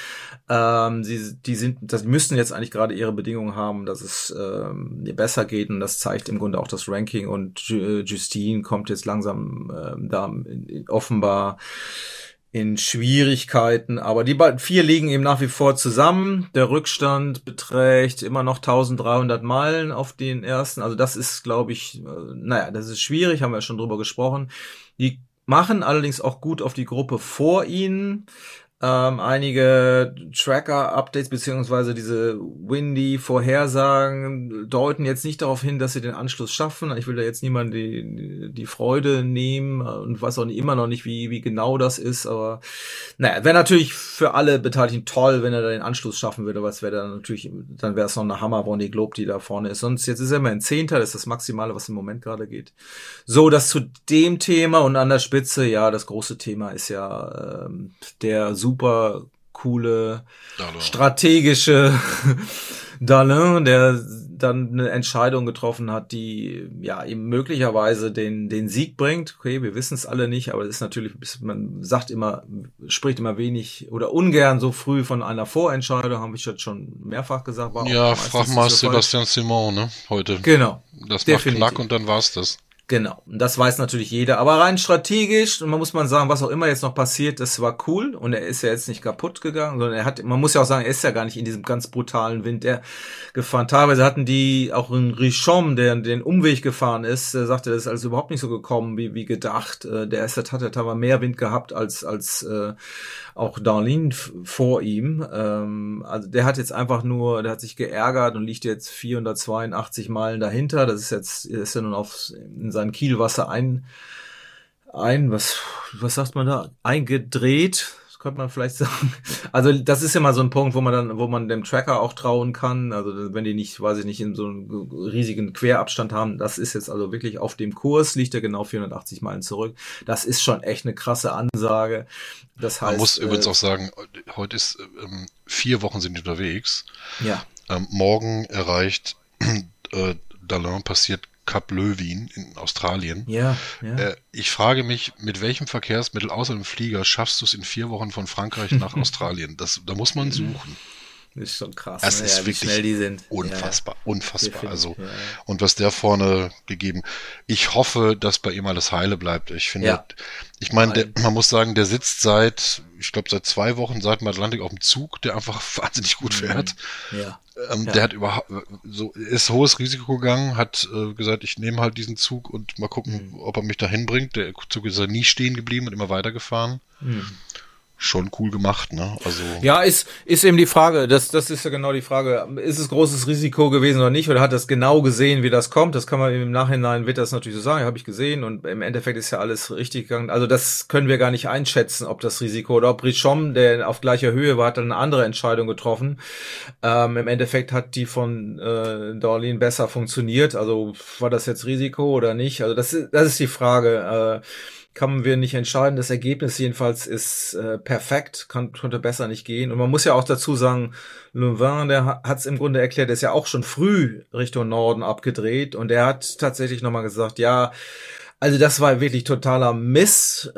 Die müssten jetzt eigentlich gerade ihre Bedingungen haben, dass es besser geht und das zeigt im Grunde auch das Ranking und Justine kommt jetzt langsam offenbar in Schwierigkeiten, aber die beiden 4 liegen eben nach wie vor zusammen. Der Rückstand beträgt immer noch 1300 Meilen auf den ersten. Also das ist, glaube ich, das ist schwierig, haben wir ja schon drüber gesprochen. Die machen allerdings auch gut auf die Gruppe vor ihnen. Einige Tracker-Updates beziehungsweise diese Windy-Vorhersagen deuten jetzt nicht darauf hin, dass sie den Anschluss schaffen. Ich will da jetzt niemand die Freude nehmen und weiß auch immer noch nicht, wie genau das ist. Aber wäre natürlich für alle Beteiligten toll, wenn er da den Anschluss schaffen würde. Aber es wäre dann wäre es noch eine Hammer-Vendée Globe, die da vorne ist. Sonst jetzt ist er immer ein Zehnter, das ist das Maximale, was im Moment gerade geht. So, das zu dem Thema und an der Spitze, ja, das große Thema ist ja der super coole, strategische Darlin, der dann eine Entscheidung getroffen hat, die ja ihm möglicherweise den Sieg bringt. Okay, wir wissen es alle nicht, aber es ist natürlich, man spricht immer wenig oder ungern so früh von einer Vorentscheidung, habe ich jetzt schon mehrfach gesagt. Ja, frag mal Sébastien Simon, ne, heute. Genau. Das macht Knack und dann war's das. Genau, und das weiß natürlich jeder, aber rein strategisch, und man muss sagen, was auch immer jetzt noch passiert, das war cool und er ist ja jetzt nicht kaputt gegangen, sondern man muss ja auch sagen, er ist ja gar nicht in diesem ganz brutalen Wind gefahren. Teilweise hatten die auch einen Richon, der den Umweg gefahren ist, der sagte, das ist also überhaupt nicht so gekommen, wie gedacht. Der hat aber mehr Wind gehabt als auch Darlin vor ihm. Also der hat jetzt einfach der hat sich geärgert und liegt jetzt 482 Meilen dahinter. Das ist ja nun in sein Kielwasser was sagt man da? Eingedreht. könnte man vielleicht sagen. Also das ist ja mal so ein Punkt, wo man dem Tracker auch trauen kann. Also wenn die nicht, weiß ich nicht, in so einem riesigen Querabstand haben, das ist jetzt also wirklich auf dem Kurs, liegt er genau 480 Meilen zurück. Das ist schon echt eine krasse Ansage. Das heißt, man muss übrigens auch sagen, heute ist 4 Wochen sind die unterwegs. Ja. Morgen erreicht Dallin, passiert Kap Löwin in Australien. Ja. Ich frage mich, mit welchem Verkehrsmittel außer dem Flieger schaffst du es in 4 Wochen von Frankreich nach Australien? Da muss man suchen. Das ist schon krass. Das ist wie wirklich schnell die sind. unfassbar. Definitiv, Also, ja. und was der vorne gegeben. Ich hoffe, dass bei ihm alles heile bleibt. Ich finde, ich meine, man muss sagen, der sitzt seit 2 Wochen seit dem Atlantik auf dem Zug, der einfach wahnsinnig gut fährt. Ja. Der hat ist hohes Risiko gegangen, hat gesagt, ich nehme halt diesen Zug und mal gucken, ob er mich dahin bringt. Der Zug ist ja nie stehen geblieben und immer weitergefahren. Schon cool gemacht, ne? Also ja, ist eben die Frage, das ist ja genau die Frage, ist es großes Risiko gewesen oder nicht, oder hat das genau gesehen, wie das kommt? Das kann man im Nachhinein, wird das natürlich so sagen, habe ich gesehen, und im Endeffekt ist ja alles richtig gegangen. Also das können wir gar nicht einschätzen, ob das Risiko oder ob Richomme, der auf gleicher Höhe war, hat dann eine andere Entscheidung getroffen. Im Endeffekt hat die von Dorlin besser funktioniert, also war das jetzt Risiko oder nicht? Also das ist die Frage. Kann wir nicht entscheiden. Das Ergebnis jedenfalls ist perfekt, konnte besser nicht gehen. Und man muss ja auch dazu sagen, Louvain, der hat es im Grunde erklärt, der ist ja auch schon früh Richtung Norden abgedreht, und er hat tatsächlich nochmal gesagt, ja, also das war wirklich totaler Miss,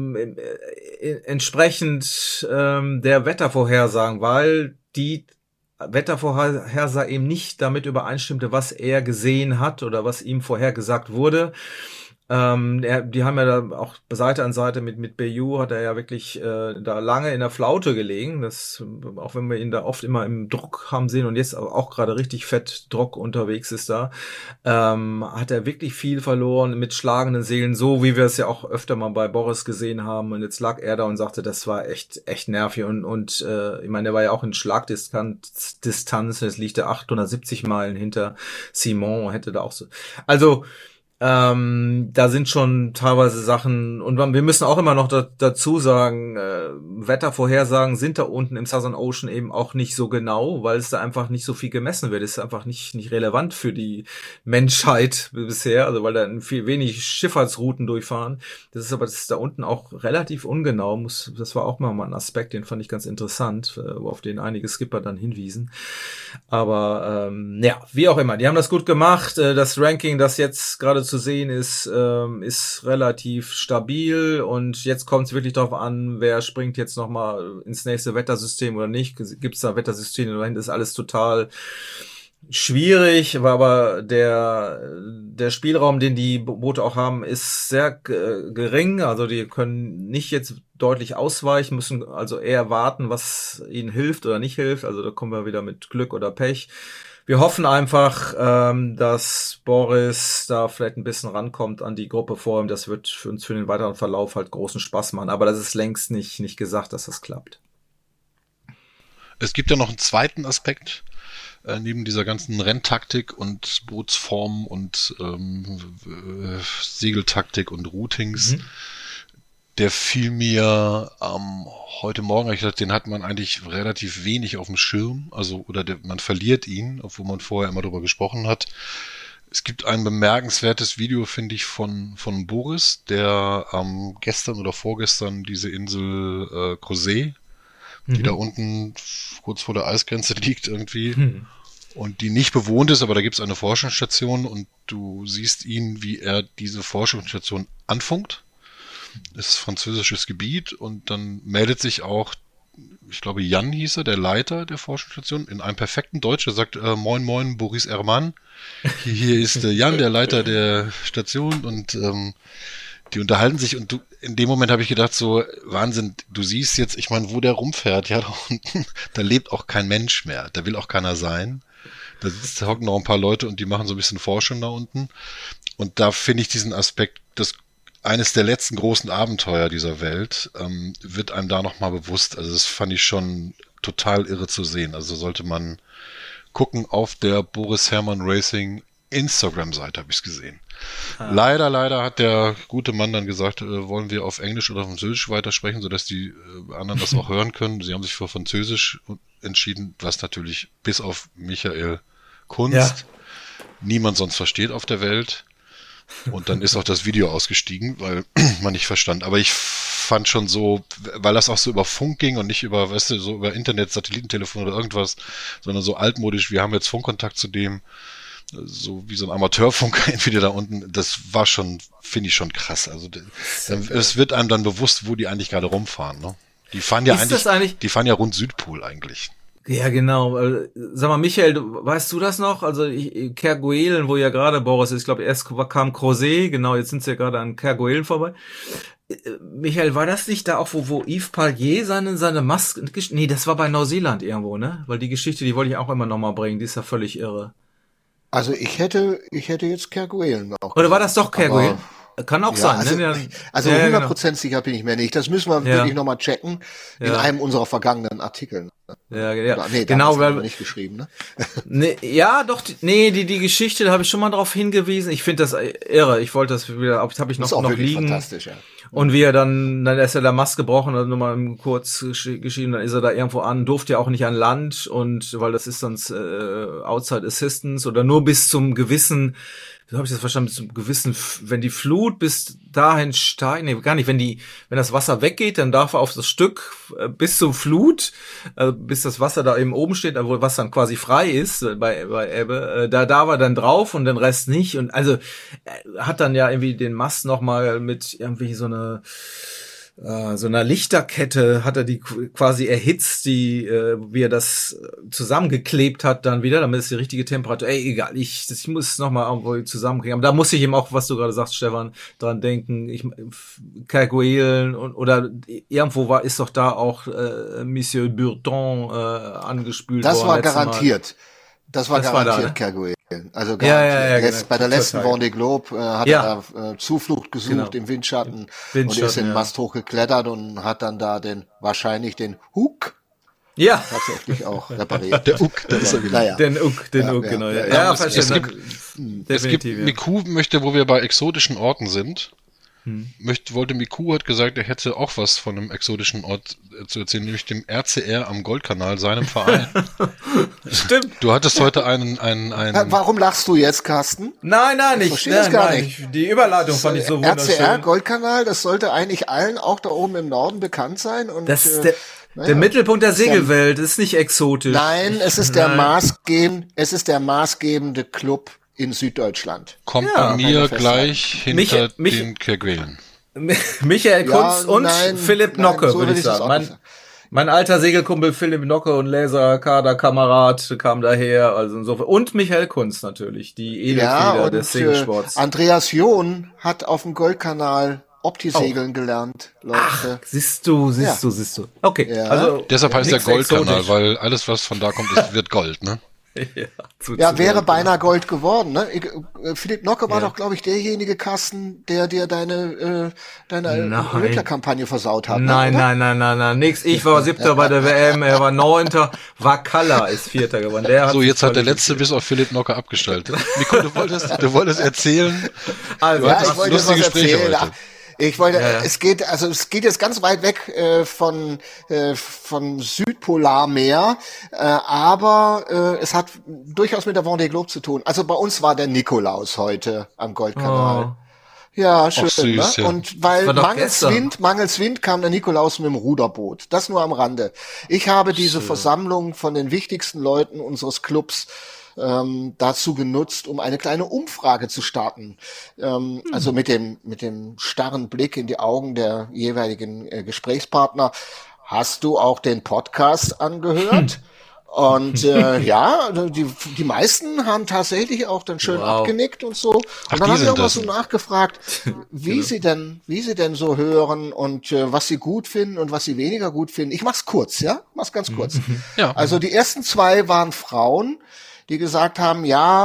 entsprechend der Wettervorhersagen, weil die Wettervorhersage eben nicht damit übereinstimmte, was er gesehen hat oder was ihm vorhergesagt wurde. Die haben ja da auch Seite an Seite mit Bayou, hat er ja wirklich da lange in der Flaute gelegen. Das, auch wenn wir ihn da oft immer im Druck haben sehen und jetzt auch gerade richtig fett Druck unterwegs ist da, hat er wirklich viel verloren mit schlagenden Seelen, so wie wir es ja auch öfter mal bei Boris gesehen haben. Und jetzt lag er da und sagte, das war echt nervig. Und ich meine, der war ja auch in Schlagdistanz, das liegt er 870 Meilen hinter Simon, hätte da auch so. Also da sind schon teilweise Sachen, und wir müssen auch immer noch dazu sagen, Wettervorhersagen sind da unten im Southern Ocean eben auch nicht so genau, weil es da einfach nicht so viel gemessen wird. Es ist einfach nicht relevant für die Menschheit bisher, also weil da viel wenig Schifffahrtsrouten durchfahren. Das ist da unten auch relativ ungenau. Das war auch mal ein Aspekt, den fand ich ganz interessant, auf den einige Skipper dann hinwiesen. Aber ja, wie auch immer, die haben das gut gemacht. Das Ranking, das jetzt gerade zu sehen ist relativ stabil, und jetzt kommt es wirklich darauf an, wer springt jetzt nochmal ins nächste Wettersystem oder nicht. Gibt es da Wettersysteme oder nicht? Ist alles total schwierig, aber der Spielraum, den die Boote auch haben, ist sehr gering. Also die können nicht jetzt deutlich ausweichen, müssen also eher warten, was ihnen hilft oder nicht hilft. Also da kommen wir wieder mit Glück oder Pech. Wir hoffen einfach, dass Boris da vielleicht ein bisschen rankommt an die Gruppe vor ihm. Das wird für uns für den weiteren Verlauf halt großen Spaß machen. Aber das ist längst nicht gesagt, dass das klappt. Es gibt ja noch einen zweiten Aspekt, neben dieser ganzen Renntaktik und Bootsform und Segeltaktik und Routings. Der fiel mir heute Morgen, ich dachte, den hat man eigentlich relativ wenig auf dem Schirm, also man verliert ihn, obwohl man vorher immer darüber gesprochen hat. Es gibt ein bemerkenswertes Video, finde ich, von Boris, der gestern oder vorgestern diese Insel Crozet, die da unten kurz vor der Eisgrenze liegt irgendwie, und die nicht bewohnt ist, aber da gibt es eine Forschungsstation, und du siehst ihn, wie er diese Forschungsstation anfunkt. Das ist französisches Gebiet, und dann meldet sich auch, ich glaube Jan hieß er, der Leiter der Forschungsstation, in einem perfekten Deutsch. Er sagt, moin moin Boris Herrmann, hier ist Jan, der Leiter der Station, und die unterhalten sich, und in dem Moment habe ich gedacht, so Wahnsinn, du siehst jetzt, ich meine, wo der rumfährt, ja, da unten, da lebt auch kein Mensch mehr, da will auch keiner sein. Da hocken noch ein paar Leute und die machen so ein bisschen Forschung da unten, und da finde ich diesen Aspekt, eines der letzten großen Abenteuer dieser Welt, wird einem da nochmal bewusst. Also das fand ich schon total irre zu sehen. Also sollte man gucken auf der Boris Herrmann Racing Instagram-Seite habe ich es gesehen. Leider hat der gute Mann dann gesagt, wollen wir auf Englisch oder Französisch weitersprechen, sodass die anderen das auch hören können. Sie haben sich für Französisch entschieden, was natürlich bis auf Michael Kunst niemand sonst versteht auf der Welt. Und dann ist auch das Video ausgestiegen, weil man nicht verstand. Aber ich fand schon so, weil das auch so über Funk ging und nicht über, weißt du, so über Internet, Satellitentelefon oder irgendwas, sondern so altmodisch, wir haben jetzt Funkkontakt zu dem, so wie so ein Amateurfunker entweder da unten, das war schon, finde ich schon krass. Also es wird einem dann bewusst, wo die eigentlich gerade rumfahren, ne? Die fahren ja die fahren ja rund Südpol eigentlich. Ja, genau. Sag mal, Michael, weißt du das noch? Also Kerguelen, wo ja gerade Boris ist, ich glaube, erst kam Crozet, genau, jetzt sind sie ja gerade an Kerguelen vorbei. Michael, war das nicht da auch, wo Yves Pallier seine Maske, nee, das war bei Neuseeland irgendwo, ne? Weil die Geschichte, die wollte ich auch immer noch mal bringen, die ist ja völlig irre. Also ich hätte jetzt Kerguelen auch. Oder war das doch Kerguelen? Kann auch sein. Also, ne? Also 100% sicher bin ich mir nicht. Das müssen wir wirklich nochmal checken in einem unserer vergangenen Artikel. Ja. Nee, genau, weil nicht geschrieben, ne? Nee, ja, doch, die Geschichte, da habe ich schon mal drauf hingewiesen. Ich finde das irre. Ich wollte das wieder, habe ich noch liegen. Fantastisch, ja. Und wie er dann ist er der Mast gebrochen, also nur mal kurz geschrieben, dann ist er da irgendwo an, durfte ja auch nicht an Land und weil das ist sonst Outside Assistance oder nur bis zum gewissen, wie habe ich das verstanden, bis zum gewissen, wenn die Flut bis dahin steigt, nee, gar nicht, wenn das Wasser weggeht, dann darf er auf das Stück bis zum Flut, bis das Wasser da eben oben steht, wo was dann quasi frei ist bei Ebbe, da war dann drauf und den Rest nicht und also hat dann ja irgendwie den Mast nochmal mit irgendwie so einer Lichterkette hat er die quasi erhitzt, wie er das zusammengeklebt hat dann wieder, damit es die richtige Temperatur, egal, ich muss es nochmal irgendwo zusammenkriegen, aber da muss ich eben auch, was du gerade sagst, Stefan, dran denken, Kerguelen oder irgendwo ist doch da auch Monsieur Burton angespült worden. Das war garantiert. Das war garantiert Kerguelen. Also garantiert. Bei der letzten Vendée Globe hat er Zuflucht gesucht im Windschatten und ist den Mast hochgeklettert und hat dann da wahrscheinlich den Hook tatsächlich auch repariert. Der Hook, der ist er wieder. Naja. Den Hook, genau. Ja, definitiv. Miku möchte, wo wir bei exotischen Orten sind, Miku hat gesagt, er hätte auch was von einem exotischen Ort zu erzählen, nämlich dem RCR am Goldkanal, seinem Verein. Stimmt. Du hattest heute einen. Warum lachst du jetzt, Carsten? Nein, nicht. Die Überleitung fand ich so wunderschön. RCR Goldkanal, das sollte eigentlich allen auch da oben im Norden bekannt sein. Und das ist der Mittelpunkt der Segelwelt, ist nicht exotisch. Nein, es ist der maßgebende Club in Süddeutschland. Kommt bei mir gleich hinter den Kerguelen. Michael Kunz und Philipp Nocke, würde ich sagen. Mein alter Segelkumpel Philipp Nocke und Laserkader-Kamerad kam daher, also insofern. Und Michael Kunz natürlich, die Edelfeder des Segelsports. Andreas John hat auf dem Goldkanal Opti-Segeln gelernt, Leute. Ach, siehst du. Okay, also. Deshalb heißt der Goldkanal, weil alles, was von da kommt, wird Gold, ne? Wäre beinahe Gold geworden, ne? Philipp Nocke war doch, glaube ich, derjenige, Carsten, der dir deine Olympia-Kampagne versaut hat. Nein, nix. Ich war 7. bei der WM, er war 9. Vakala ist 4. geworden. Jetzt hat der letzte bis auf Philipp Nocke abgestaltet. Nico, du wolltest erzählen. Also, ich wollte was erzählen. Es geht jetzt ganz weit weg vom Südpolarmeer, aber es hat durchaus mit der Vendée Globe zu tun. Also bei uns war der Nikolaus heute am Goldkanal. Ja, schön. Süß, ne? Ja. Und weil mangels Wind kam der Nikolaus mit dem Ruderboot. Das nur am Rande. Ich habe diese Versammlung von den wichtigsten Leuten unseres Clubs dazu genutzt, um eine kleine Umfrage zu starten. Also mit dem starren Blick in die Augen der jeweiligen Gesprächspartner. Hast du auch den Podcast angehört? Und die meisten haben tatsächlich auch dann schön abgenickt und so. Und dann habe ich auch mal so nachgefragt, wie sie denn so hören und was sie gut finden und was sie weniger gut finden. Ich mach's kurz, ja? Mach's ganz kurz. Ja. Also die ersten 2 waren Frauen, die gesagt haben,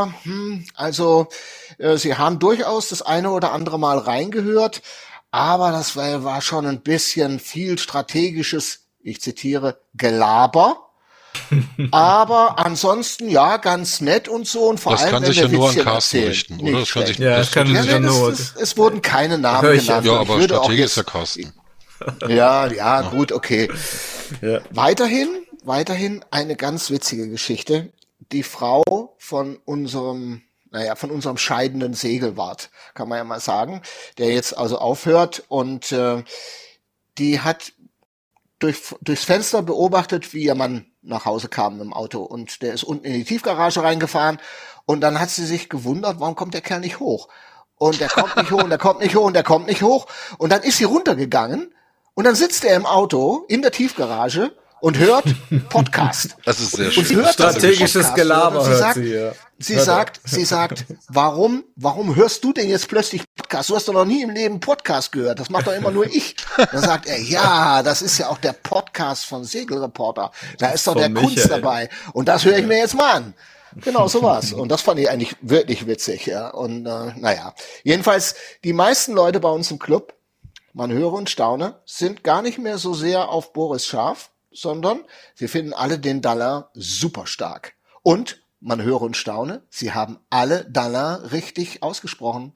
sie haben durchaus das eine oder andere Mal reingehört, aber das war schon ein bisschen viel strategisches, ich zitiere, Gelaber. Aber ansonsten, ja, ganz nett und so. Und vor Das allem, kann wenn sich ja der nur an Witzchen Carsten erzählt. richten, oder? Nicht Das kann sich, schlecht. Ja, das kann sich ja nur. Es wurden keine Namen Hör ich ja. genannt. Ja, Ich aber würde auch Stratege ist jetzt, ja Carsten. ja, gut, okay. Ja. Weiterhin eine ganz witzige Geschichte. Die Frau von unserem scheidenden Segelwart, kann man ja mal sagen, der jetzt also aufhört, und die hat durchs Fenster beobachtet, wie ihr Mann nach Hause kam im Auto, und der ist unten in die Tiefgarage reingefahren, und dann hat sie sich gewundert, warum kommt der Kerl nicht hoch? Und der kommt nicht hoch, und der kommt nicht hoch, und der kommt nicht hoch, und dann ist sie runtergegangen, und dann sitzt er im Auto in der Tiefgarage und hört Podcast. Das ist sehr Und schön. sie hört Strategisches Podcast, Gelaber und hört sie, ja. Sie sagt, warum hörst du denn jetzt plötzlich Podcast? Du hast doch noch nie im Leben Podcast gehört. Das macht doch immer nur ich. Dann sagt er, ja, das ist ja auch der Podcast von Segelreporter. Da ist doch der Von Kunst Michael. dabei. Und das höre ich mir jetzt mal an. Genau, so war's. Und das fand ich eigentlich wirklich witzig, ja. Und jedenfalls, die meisten Leute bei uns im Club, man höre und staune, sind gar nicht mehr so sehr auf Boris scharf, sondern sie finden alle den Daller super stark. Und man höre und staune, sie haben alle Daller richtig ausgesprochen.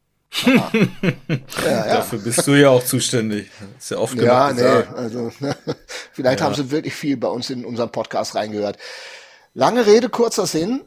Ja. Dafür bist du ja auch zuständig. Ist ja oft genug gesagt. Also vielleicht haben sie wirklich viel bei uns in unserem Podcast reingehört. Lange Rede, kurzer Sinn.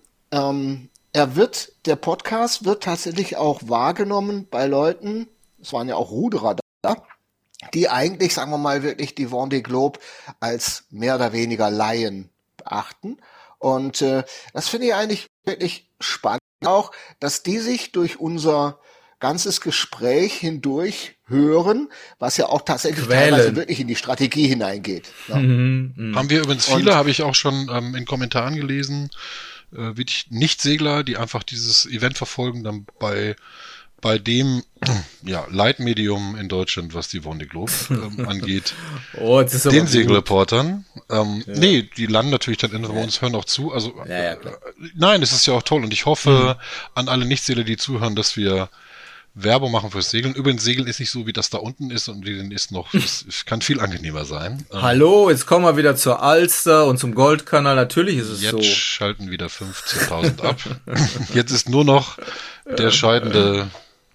Der Podcast wird tatsächlich auch wahrgenommen bei Leuten, es waren ja auch Ruderer da, die eigentlich, sagen wir mal, wirklich die Vendée Globe als mehr oder weniger Laien beachten. Und das finde ich eigentlich wirklich spannend auch, dass die sich durch unser ganzes Gespräch hindurch hören, was ja auch tatsächlich teilweise wirklich in die Strategie hineingeht. Ja. Haben wir übrigens viele, habe ich auch schon in Kommentaren gelesen, wirklich Nicht-Segler, die einfach dieses Event verfolgen, dann bei dem Leitmedium in Deutschland, was die Vendée Globe angeht, Jetzt ist aber den gut. Segelreportern. Nee, die landen natürlich dann bei uns, hören auch zu. Also Ja, klar. nein, es ist ja auch toll, und ich hoffe an alle Nichtsegler, die zuhören, dass wir Werbung machen fürs Segeln. Übrigens, Segeln ist nicht so, wie das da unten ist, und es kann viel angenehmer sein. Hallo, jetzt kommen wir wieder zur Alster und zum Goldkanal. Natürlich ist es Jetzt so. schalten wieder 15.000 ab. Jetzt ist nur noch der scheidende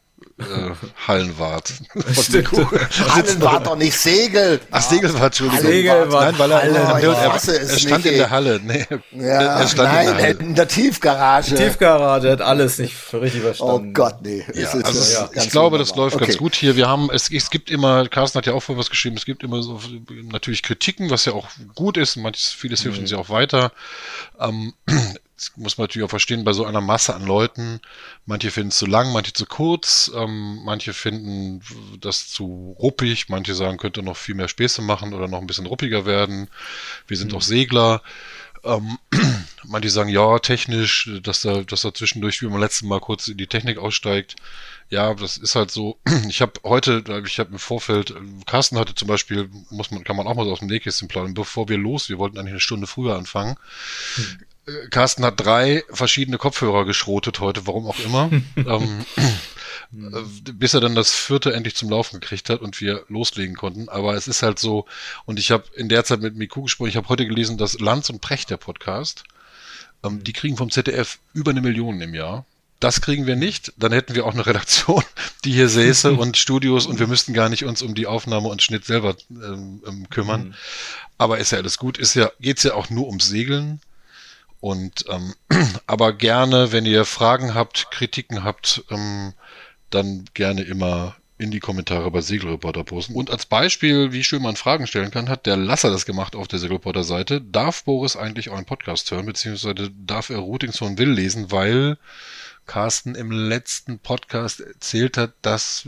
Hallenwart. Hallen war doch nicht Segel. Ach, Segelwart, Entschuldigung. Segelwart. Nein, weil er hasse es stand nicht. in der Halle. Nee, Ja, er stand in der Halle. in der Tiefgarage. Tiefgarage hat alles nicht richtig Oh verstanden. Gott, nee. Ja, Es ist, also ganz ich glaube, das wunderbar. läuft ganz Okay. gut hier. Es gibt immer, Carsten hat ja auch vorhin was geschrieben, es gibt immer so natürlich Kritiken, was ja auch gut ist. Vieles hilft uns ja auch weiter. Das muss man natürlich auch verstehen, bei so einer Masse an Leuten. Manche finden es zu lang, manche zu kurz, manche finden das zu ruppig, manche sagen, könnte noch viel mehr Späße machen oder noch ein bisschen ruppiger werden. Wir sind auch Segler. Manche sagen, ja, technisch, dass da zwischendurch, wie beim letzten Mal, kurz in die Technik aussteigt. Ja, das ist halt so. Ich habe im Vorfeld, Carsten hatte zum Beispiel, kann man auch mal so aus dem Nähkästchen planen, wir wollten eigentlich eine Stunde früher anfangen. Carsten hat 3 verschiedene Kopfhörer geschrotet heute, warum auch immer. Bis er dann das 4. endlich zum Laufen gekriegt hat und wir loslegen konnten. Aber es ist halt so, und ich habe in der Zeit mit Miku gesprochen, ich habe heute gelesen, dass Lanz und Precht, der Podcast, die kriegen vom ZDF über 1 Million im Jahr. Das kriegen wir nicht. Dann hätten wir auch eine Redaktion, die hier säße und Studios, und wir müssten gar nicht uns um die Aufnahme und Schnitt selber kümmern. Aber ist ja alles gut. Geht's ja auch nur ums Segeln. Und aber gerne, wenn ihr Fragen habt, Kritiken habt, dann gerne immer in die Kommentare bei Segelreporter posten. Und als Beispiel, wie schön man Fragen stellen kann, hat der Lasser das gemacht auf der Segelreporter-Seite. Darf Boris eigentlich euren Podcast hören, beziehungsweise darf er Routings von Will lesen, weil Carsten im letzten Podcast erzählt hat, dass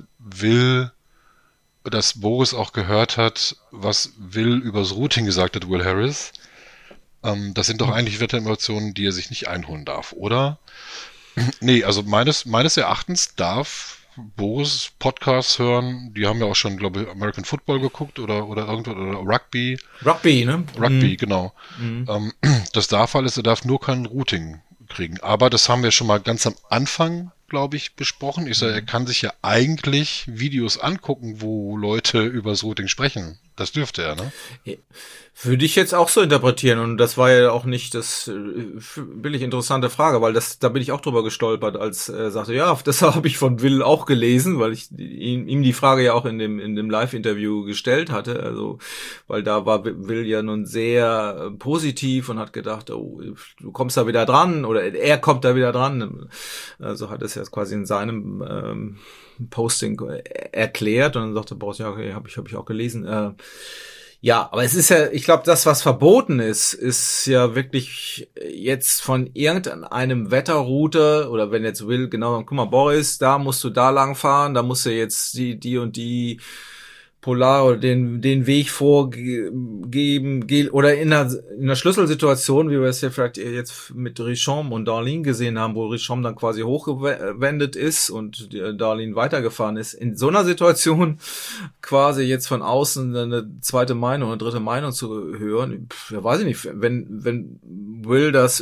Boris auch gehört hat, was Will übers Routing gesagt hat, Will Harris. Das sind doch eigentlich Wetterinformationen, die er sich nicht einholen darf, oder? Nee, also meines Erachtens darf Boris Podcasts hören. Die haben ja auch schon, glaube ich, American Football geguckt oder irgendwo, oder Rugby. Rugby, ne? Rugby, genau. Das darf alles, er darf nur kein Routing kriegen. Aber das haben wir schon mal ganz am Anfang, glaube ich, besprochen. Ich sage, er kann sich ja eigentlich Videos angucken, wo Leute übers Routing sprechen. Das dürfte er, ne? Würde ich jetzt auch so interpretieren, und das war ja auch nicht das billig interessante Frage, weil da bin ich auch drüber gestolpert, als er sagte, ja, das habe ich von Will auch gelesen, weil ich ihm die Frage ja auch in dem Live-Interview gestellt hatte, also weil da war Will ja nun sehr positiv und hat gedacht, oh, du kommst da wieder dran, oder er kommt da wieder dran, also hat es ja quasi in seinem Posting erklärt, und dann sagte Boris, ja, okay, hab ich auch gelesen. Ja, aber es ist ja, ich glaube, das, was verboten ist ja wirklich jetzt von irgendeinem Wetterrouter, oder wenn jetzt Will, genau, guck mal, Boris, da musst du da lang fahren, da musst du jetzt die und die Polar oder den Weg vorgeben, oder in einer Schlüsselsituation, wie wir es ja vielleicht jetzt mit Richomme und Darlene gesehen haben, wo Richomme dann quasi hochgewendet ist und Darlene weitergefahren ist. In so einer Situation quasi jetzt von außen eine zweite Meinung oder dritte Meinung zu hören, ja, weiß ich nicht, wenn Will das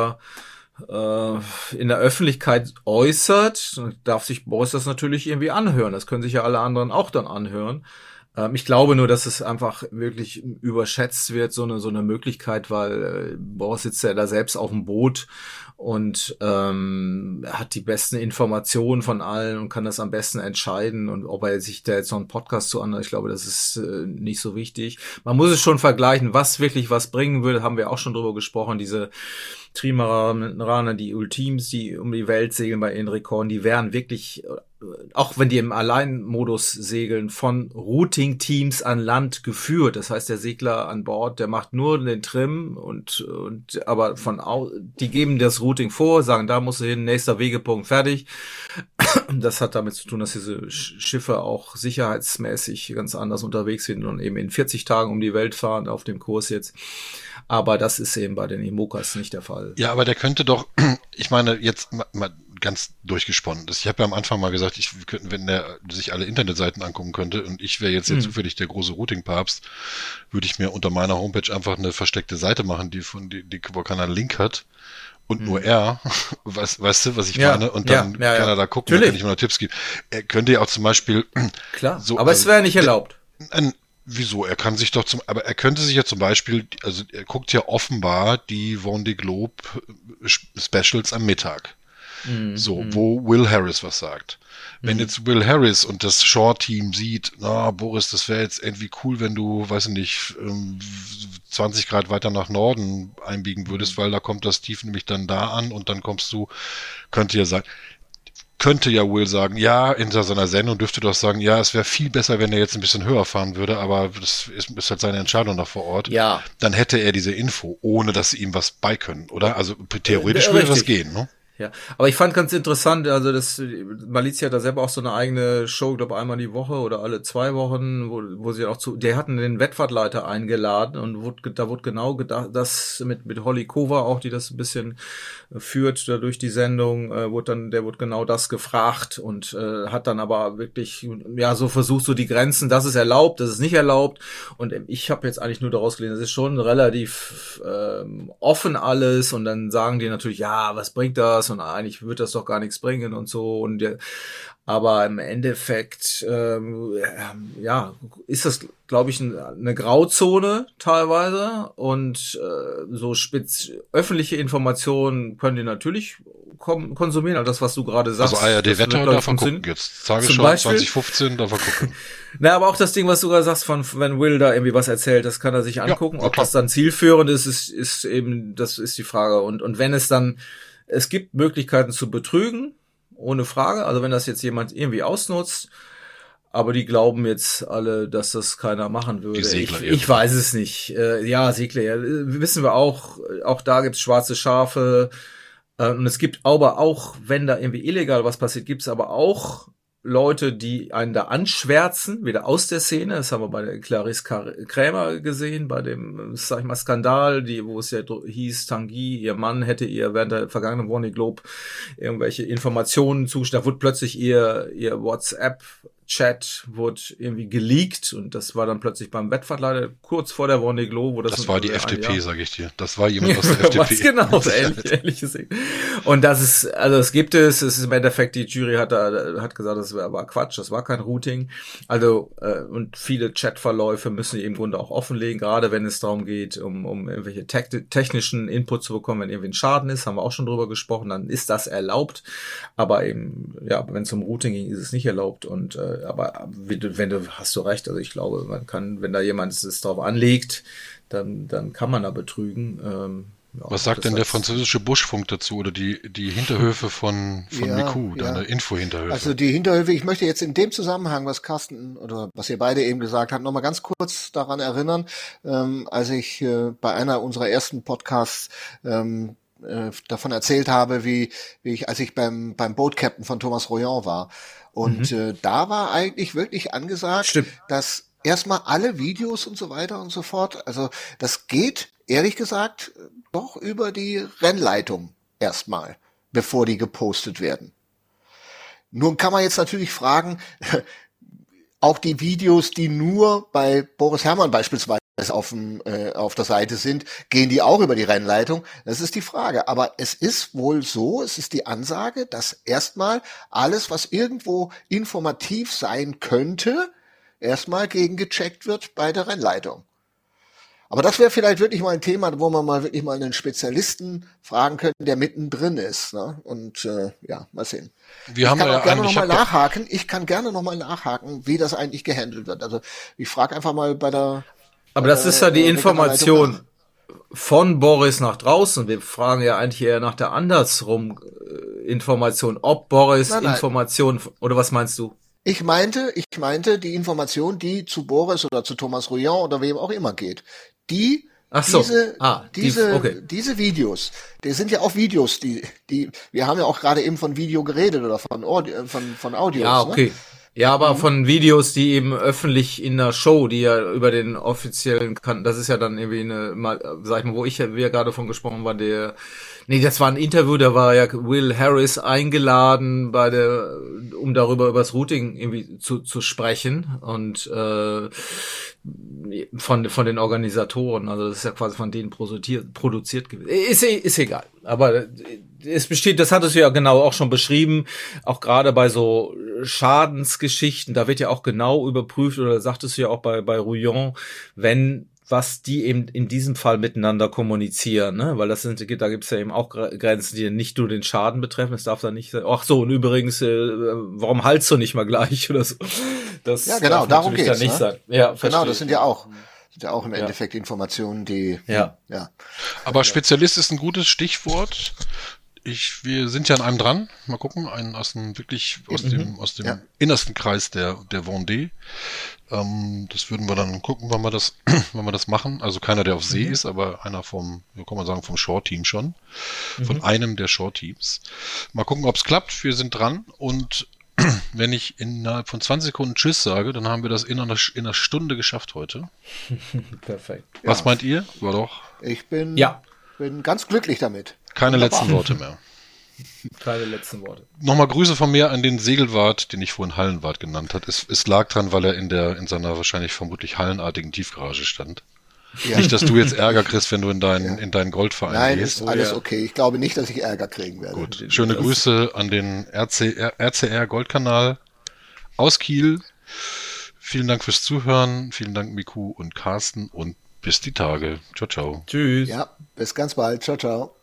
in der Öffentlichkeit äußert, darf sich Boris das natürlich irgendwie anhören. Das können sich ja alle anderen auch dann anhören. Ich glaube nur, dass es einfach wirklich überschätzt wird, so eine Möglichkeit, weil Boris sitzt ja da selbst auf dem Boot und hat die besten Informationen von allen und kann das am besten entscheiden. Und ob er sich da jetzt noch einen Podcast zu anhört, ich glaube, das ist nicht so wichtig. Man muss es schon vergleichen, was wirklich was bringen würde, haben wir auch schon drüber gesprochen, diese Trimaraner, die Ultimes, die um die Welt segeln bei ihren Rekorden, die wären wirklich, auch wenn die im Alleinmodus segeln, von Routing-Teams an Land geführt. Das heißt, der Segler an Bord, der macht nur den Trim aber die geben das Routing vor, sagen, da musst du hin, nächster Wegepunkt, fertig. Das hat damit zu tun, dass diese Schiffe auch sicherheitsmäßig ganz anders unterwegs sind und eben in 40 Tagen um die Welt fahren auf dem Kurs jetzt. Aber das ist eben bei den IMOCAs nicht der Fall. Ja, aber der könnte doch, ich meine, jetzt mal ganz durchgesponnen. Ich habe ja am Anfang mal gesagt, wenn der sich alle Internetseiten angucken könnte und ich wäre jetzt hier zufällig der große Routing-Papst, würde ich mir unter meiner Homepage einfach eine versteckte Seite machen, wo keiner einen Link hat. Und nur er, weißt du, was ich meine? Und dann kann er da gucken, dann kann ich mir noch Tipps geben. Er könnte ja auch zum Beispiel... Klar, so, aber es wäre nicht erlaubt. Wieso? Aber er könnte sich ja zum Beispiel, also er guckt ja offenbar die Vendée Globe Specials am Mittag. Wo Will Harris was sagt. Wenn jetzt Will Harris und das Shore-Team sieht, Boris, das wäre jetzt irgendwie cool, wenn du, weiß ich nicht, 20 Grad weiter nach Norden einbiegen würdest, weil da kommt das Tief nämlich dann da an und dann könnte ja Will sagen, ja, in seiner Sendung dürfte doch sagen, ja, es wäre viel besser, wenn er jetzt ein bisschen höher fahren würde, aber das ist halt seine Entscheidung da vor Ort. Ja. Dann hätte er diese Info, ohne dass sie ihm was beikönnen, oder? Also theoretisch würde das gehen, ne? Ja, aber ich fand ganz interessant, also Malizia hat da selber auch so eine eigene Show, ich glaube einmal die Woche oder alle 2 Wochen, wo sie auch die hatten den Wettfahrtleiter eingeladen und da wurde genau gedacht, das mit Holly Kova auch, die das ein bisschen führt da durch die Sendung, der wurde genau das gefragt und hat dann aber wirklich, ja, so versucht, so die Grenzen, das ist erlaubt, das ist nicht erlaubt, und ich habe jetzt eigentlich nur daraus gelesen, das ist schon relativ offen alles, und dann sagen die natürlich, ja, was bringt das? Und eigentlich wird das doch gar nichts bringen und so. Aber im Endeffekt, ist das, glaube ich, eine Grauzone teilweise. Und so öffentliche Informationen können die natürlich konsumieren. Also das, was du gerade sagst. Also ARD-Wetter darf man gucken jetzt. Tagesschau 2015 darf man gucken. Na, aber auch das Ding, was du gerade sagst, wenn Will da irgendwie was erzählt, das kann er sich angucken. Ja, ob das dann zielführend ist eben, das ist die Frage. Und wenn es gibt Möglichkeiten zu betrügen, ohne Frage. Also wenn das jetzt jemand irgendwie ausnutzt, aber die glauben jetzt alle, dass das keiner machen würde. Die Segler ich weiß es nicht. Segler, wissen wir auch. Auch da gibt's schwarze Schafe. Und es gibt aber auch, wenn da irgendwie illegal was passiert, gibt's aber auch Leute, die einen da anschwärzen, wieder aus der Szene. Das haben wir bei der Clarisse Krämer gesehen, bei dem, sag ich mal, Skandal, wo es ja hieß, Tanguy, ihr Mann hätte ihr während der vergangenen Vendée Globe irgendwelche Informationen zugestellt. Da wurde plötzlich ihr WhatsApp Chat wurde irgendwie geleakt und das war dann plötzlich beim Wettverleih kurz vor der Vendée Globe, wo das war die FDP, sage ich dir. Das war jemand aus der FDP. Was genau, so ähnliches. Und das ist, also es ist im Endeffekt, die Jury hat gesagt, das war Quatsch, das war kein Routing. Also, und viele Chatverläufe müssen die im Grunde auch offenlegen, gerade wenn es darum geht, um irgendwelche technischen Input zu bekommen, wenn irgendwie ein Schaden ist, haben wir auch schon drüber gesprochen, dann ist das erlaubt. Aber eben, ja, wenn es um Routing ging, ist es nicht erlaubt. Und aber hast du recht, also ich glaube, man kann, wenn da jemand es darauf anlegt, dann kann man da betrügen. Ja, was sagt denn der französische Buschfunk dazu oder die Hinterhöfe von Miku, deine Info-Hinterhöfe? Also die Hinterhöfe, ich möchte jetzt in dem Zusammenhang, was Carsten oder was ihr beide eben gesagt habt, nochmal ganz kurz daran erinnern, als ich bei einer unserer ersten Podcasts davon erzählt habe, wie ich, als ich beim Boat Captain von Thomas Royan war. Und da war eigentlich wirklich angesagt, dass erstmal alle Videos und so weiter und so fort, also das geht, ehrlich gesagt, doch über die Rennleitung erstmal, bevor die gepostet werden. Nun kann man jetzt natürlich fragen, auch die Videos, die nur bei Boris Herrmann beispielsweise auf der Seite sind, gehen die auch über die Rennleitung? Das ist die Frage. Aber es ist wohl so, es ist die Ansage, dass erstmal alles, was irgendwo informativ sein könnte, erstmal gegengecheckt wird bei der Rennleitung. Aber das wäre vielleicht wirklich mal ein Thema, wo man mal wirklich mal einen Spezialisten fragen könnte, der mittendrin ist. Ne? Und ja, mal sehen. Ich kann gerne nochmal nachhaken, wie das eigentlich gehandelt wird. Also ich frage einfach mal bei der... Aber das ist ja die Information von Boris nach draußen. Wir fragen ja eigentlich eher nach der andersrum Information, ob Boris Information, oder was meinst du? Ich meinte die Information, die zu Boris oder zu Thomas Royan oder wem auch immer geht. Diese Videos, die sind ja auch Videos, die wir haben ja auch gerade eben von Video geredet oder von Audios. Ja, okay. Ne? Ja, aber von Videos, die eben öffentlich in der Show, die ja über den offiziellen das ist ja dann irgendwie sag ich mal, wo wir gerade von gesprochen waren, das war ein Interview, da war ja Will Harris eingeladen um darüber das Routing irgendwie zu sprechen und von den Organisatoren, also das ist ja quasi von denen produziert gewesen. Ist egal, aber es besteht, das hattest du ja genau auch schon beschrieben, auch gerade bei so Schadensgeschichten, da wird ja auch genau überprüft, oder sagtest du ja auch bei Rouyan, was die eben in diesem Fall miteinander kommunizieren, ne? Weil da gibt's ja eben auch Grenzen, die nicht nur den Schaden betreffen. Es darf da nicht sein, ach so, und übrigens, warum haltst du nicht mal gleich oder so? Das ja, genau, darum geht's, nicht sein. Ja, genau, das sind ja auch im Endeffekt Informationen, die, ja. Aber Spezialist ist ein gutes Stichwort. Wir sind ja an einem dran. Mal gucken, einen aus dem innersten Kreis der Vendée. Das würden wir dann gucken, wann wir das machen. Also keiner, der auf See ist, aber einer vom Short-Team schon. Von einem der Short-Teams. Mal gucken, ob es klappt. Wir sind dran. Und wenn ich innerhalb von 20 Sekunden Tschüss sage, dann haben wir das in einer Stunde geschafft heute. Perfekt. Was meint ihr? War doch. Ich bin ganz glücklich damit. Keine letzten Worte mehr. Keine letzten Worte. Nochmal Grüße von mir an den Segelwart, den ich vorhin Hallenwart genannt habe. Es lag dran, weil er in seiner vermutlich hallenartigen Tiefgarage stand. Ja. Nicht, dass du jetzt Ärger kriegst, wenn du in deinen Goldverein gehst. Nein, ist alles okay. Ich glaube nicht, dass ich Ärger kriegen werde. Gut. Schöne Grüße an den RCR Goldkanal aus Kiel. Vielen Dank fürs Zuhören. Vielen Dank Miku und Carsten und bis die Tage. Ciao, ciao. Tschüss. Ja, bis ganz bald. Ciao, ciao.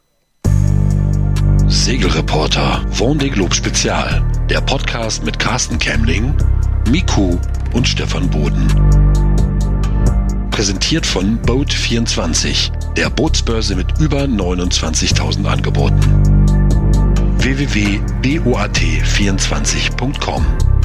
Segelreporter Vendée Globe Spezial. Der Podcast mit Carsten Kemmling, Miku und Stefan Boden. Präsentiert von Boat24, der Bootsbörse mit über 29.000 Angeboten. www.boat24.com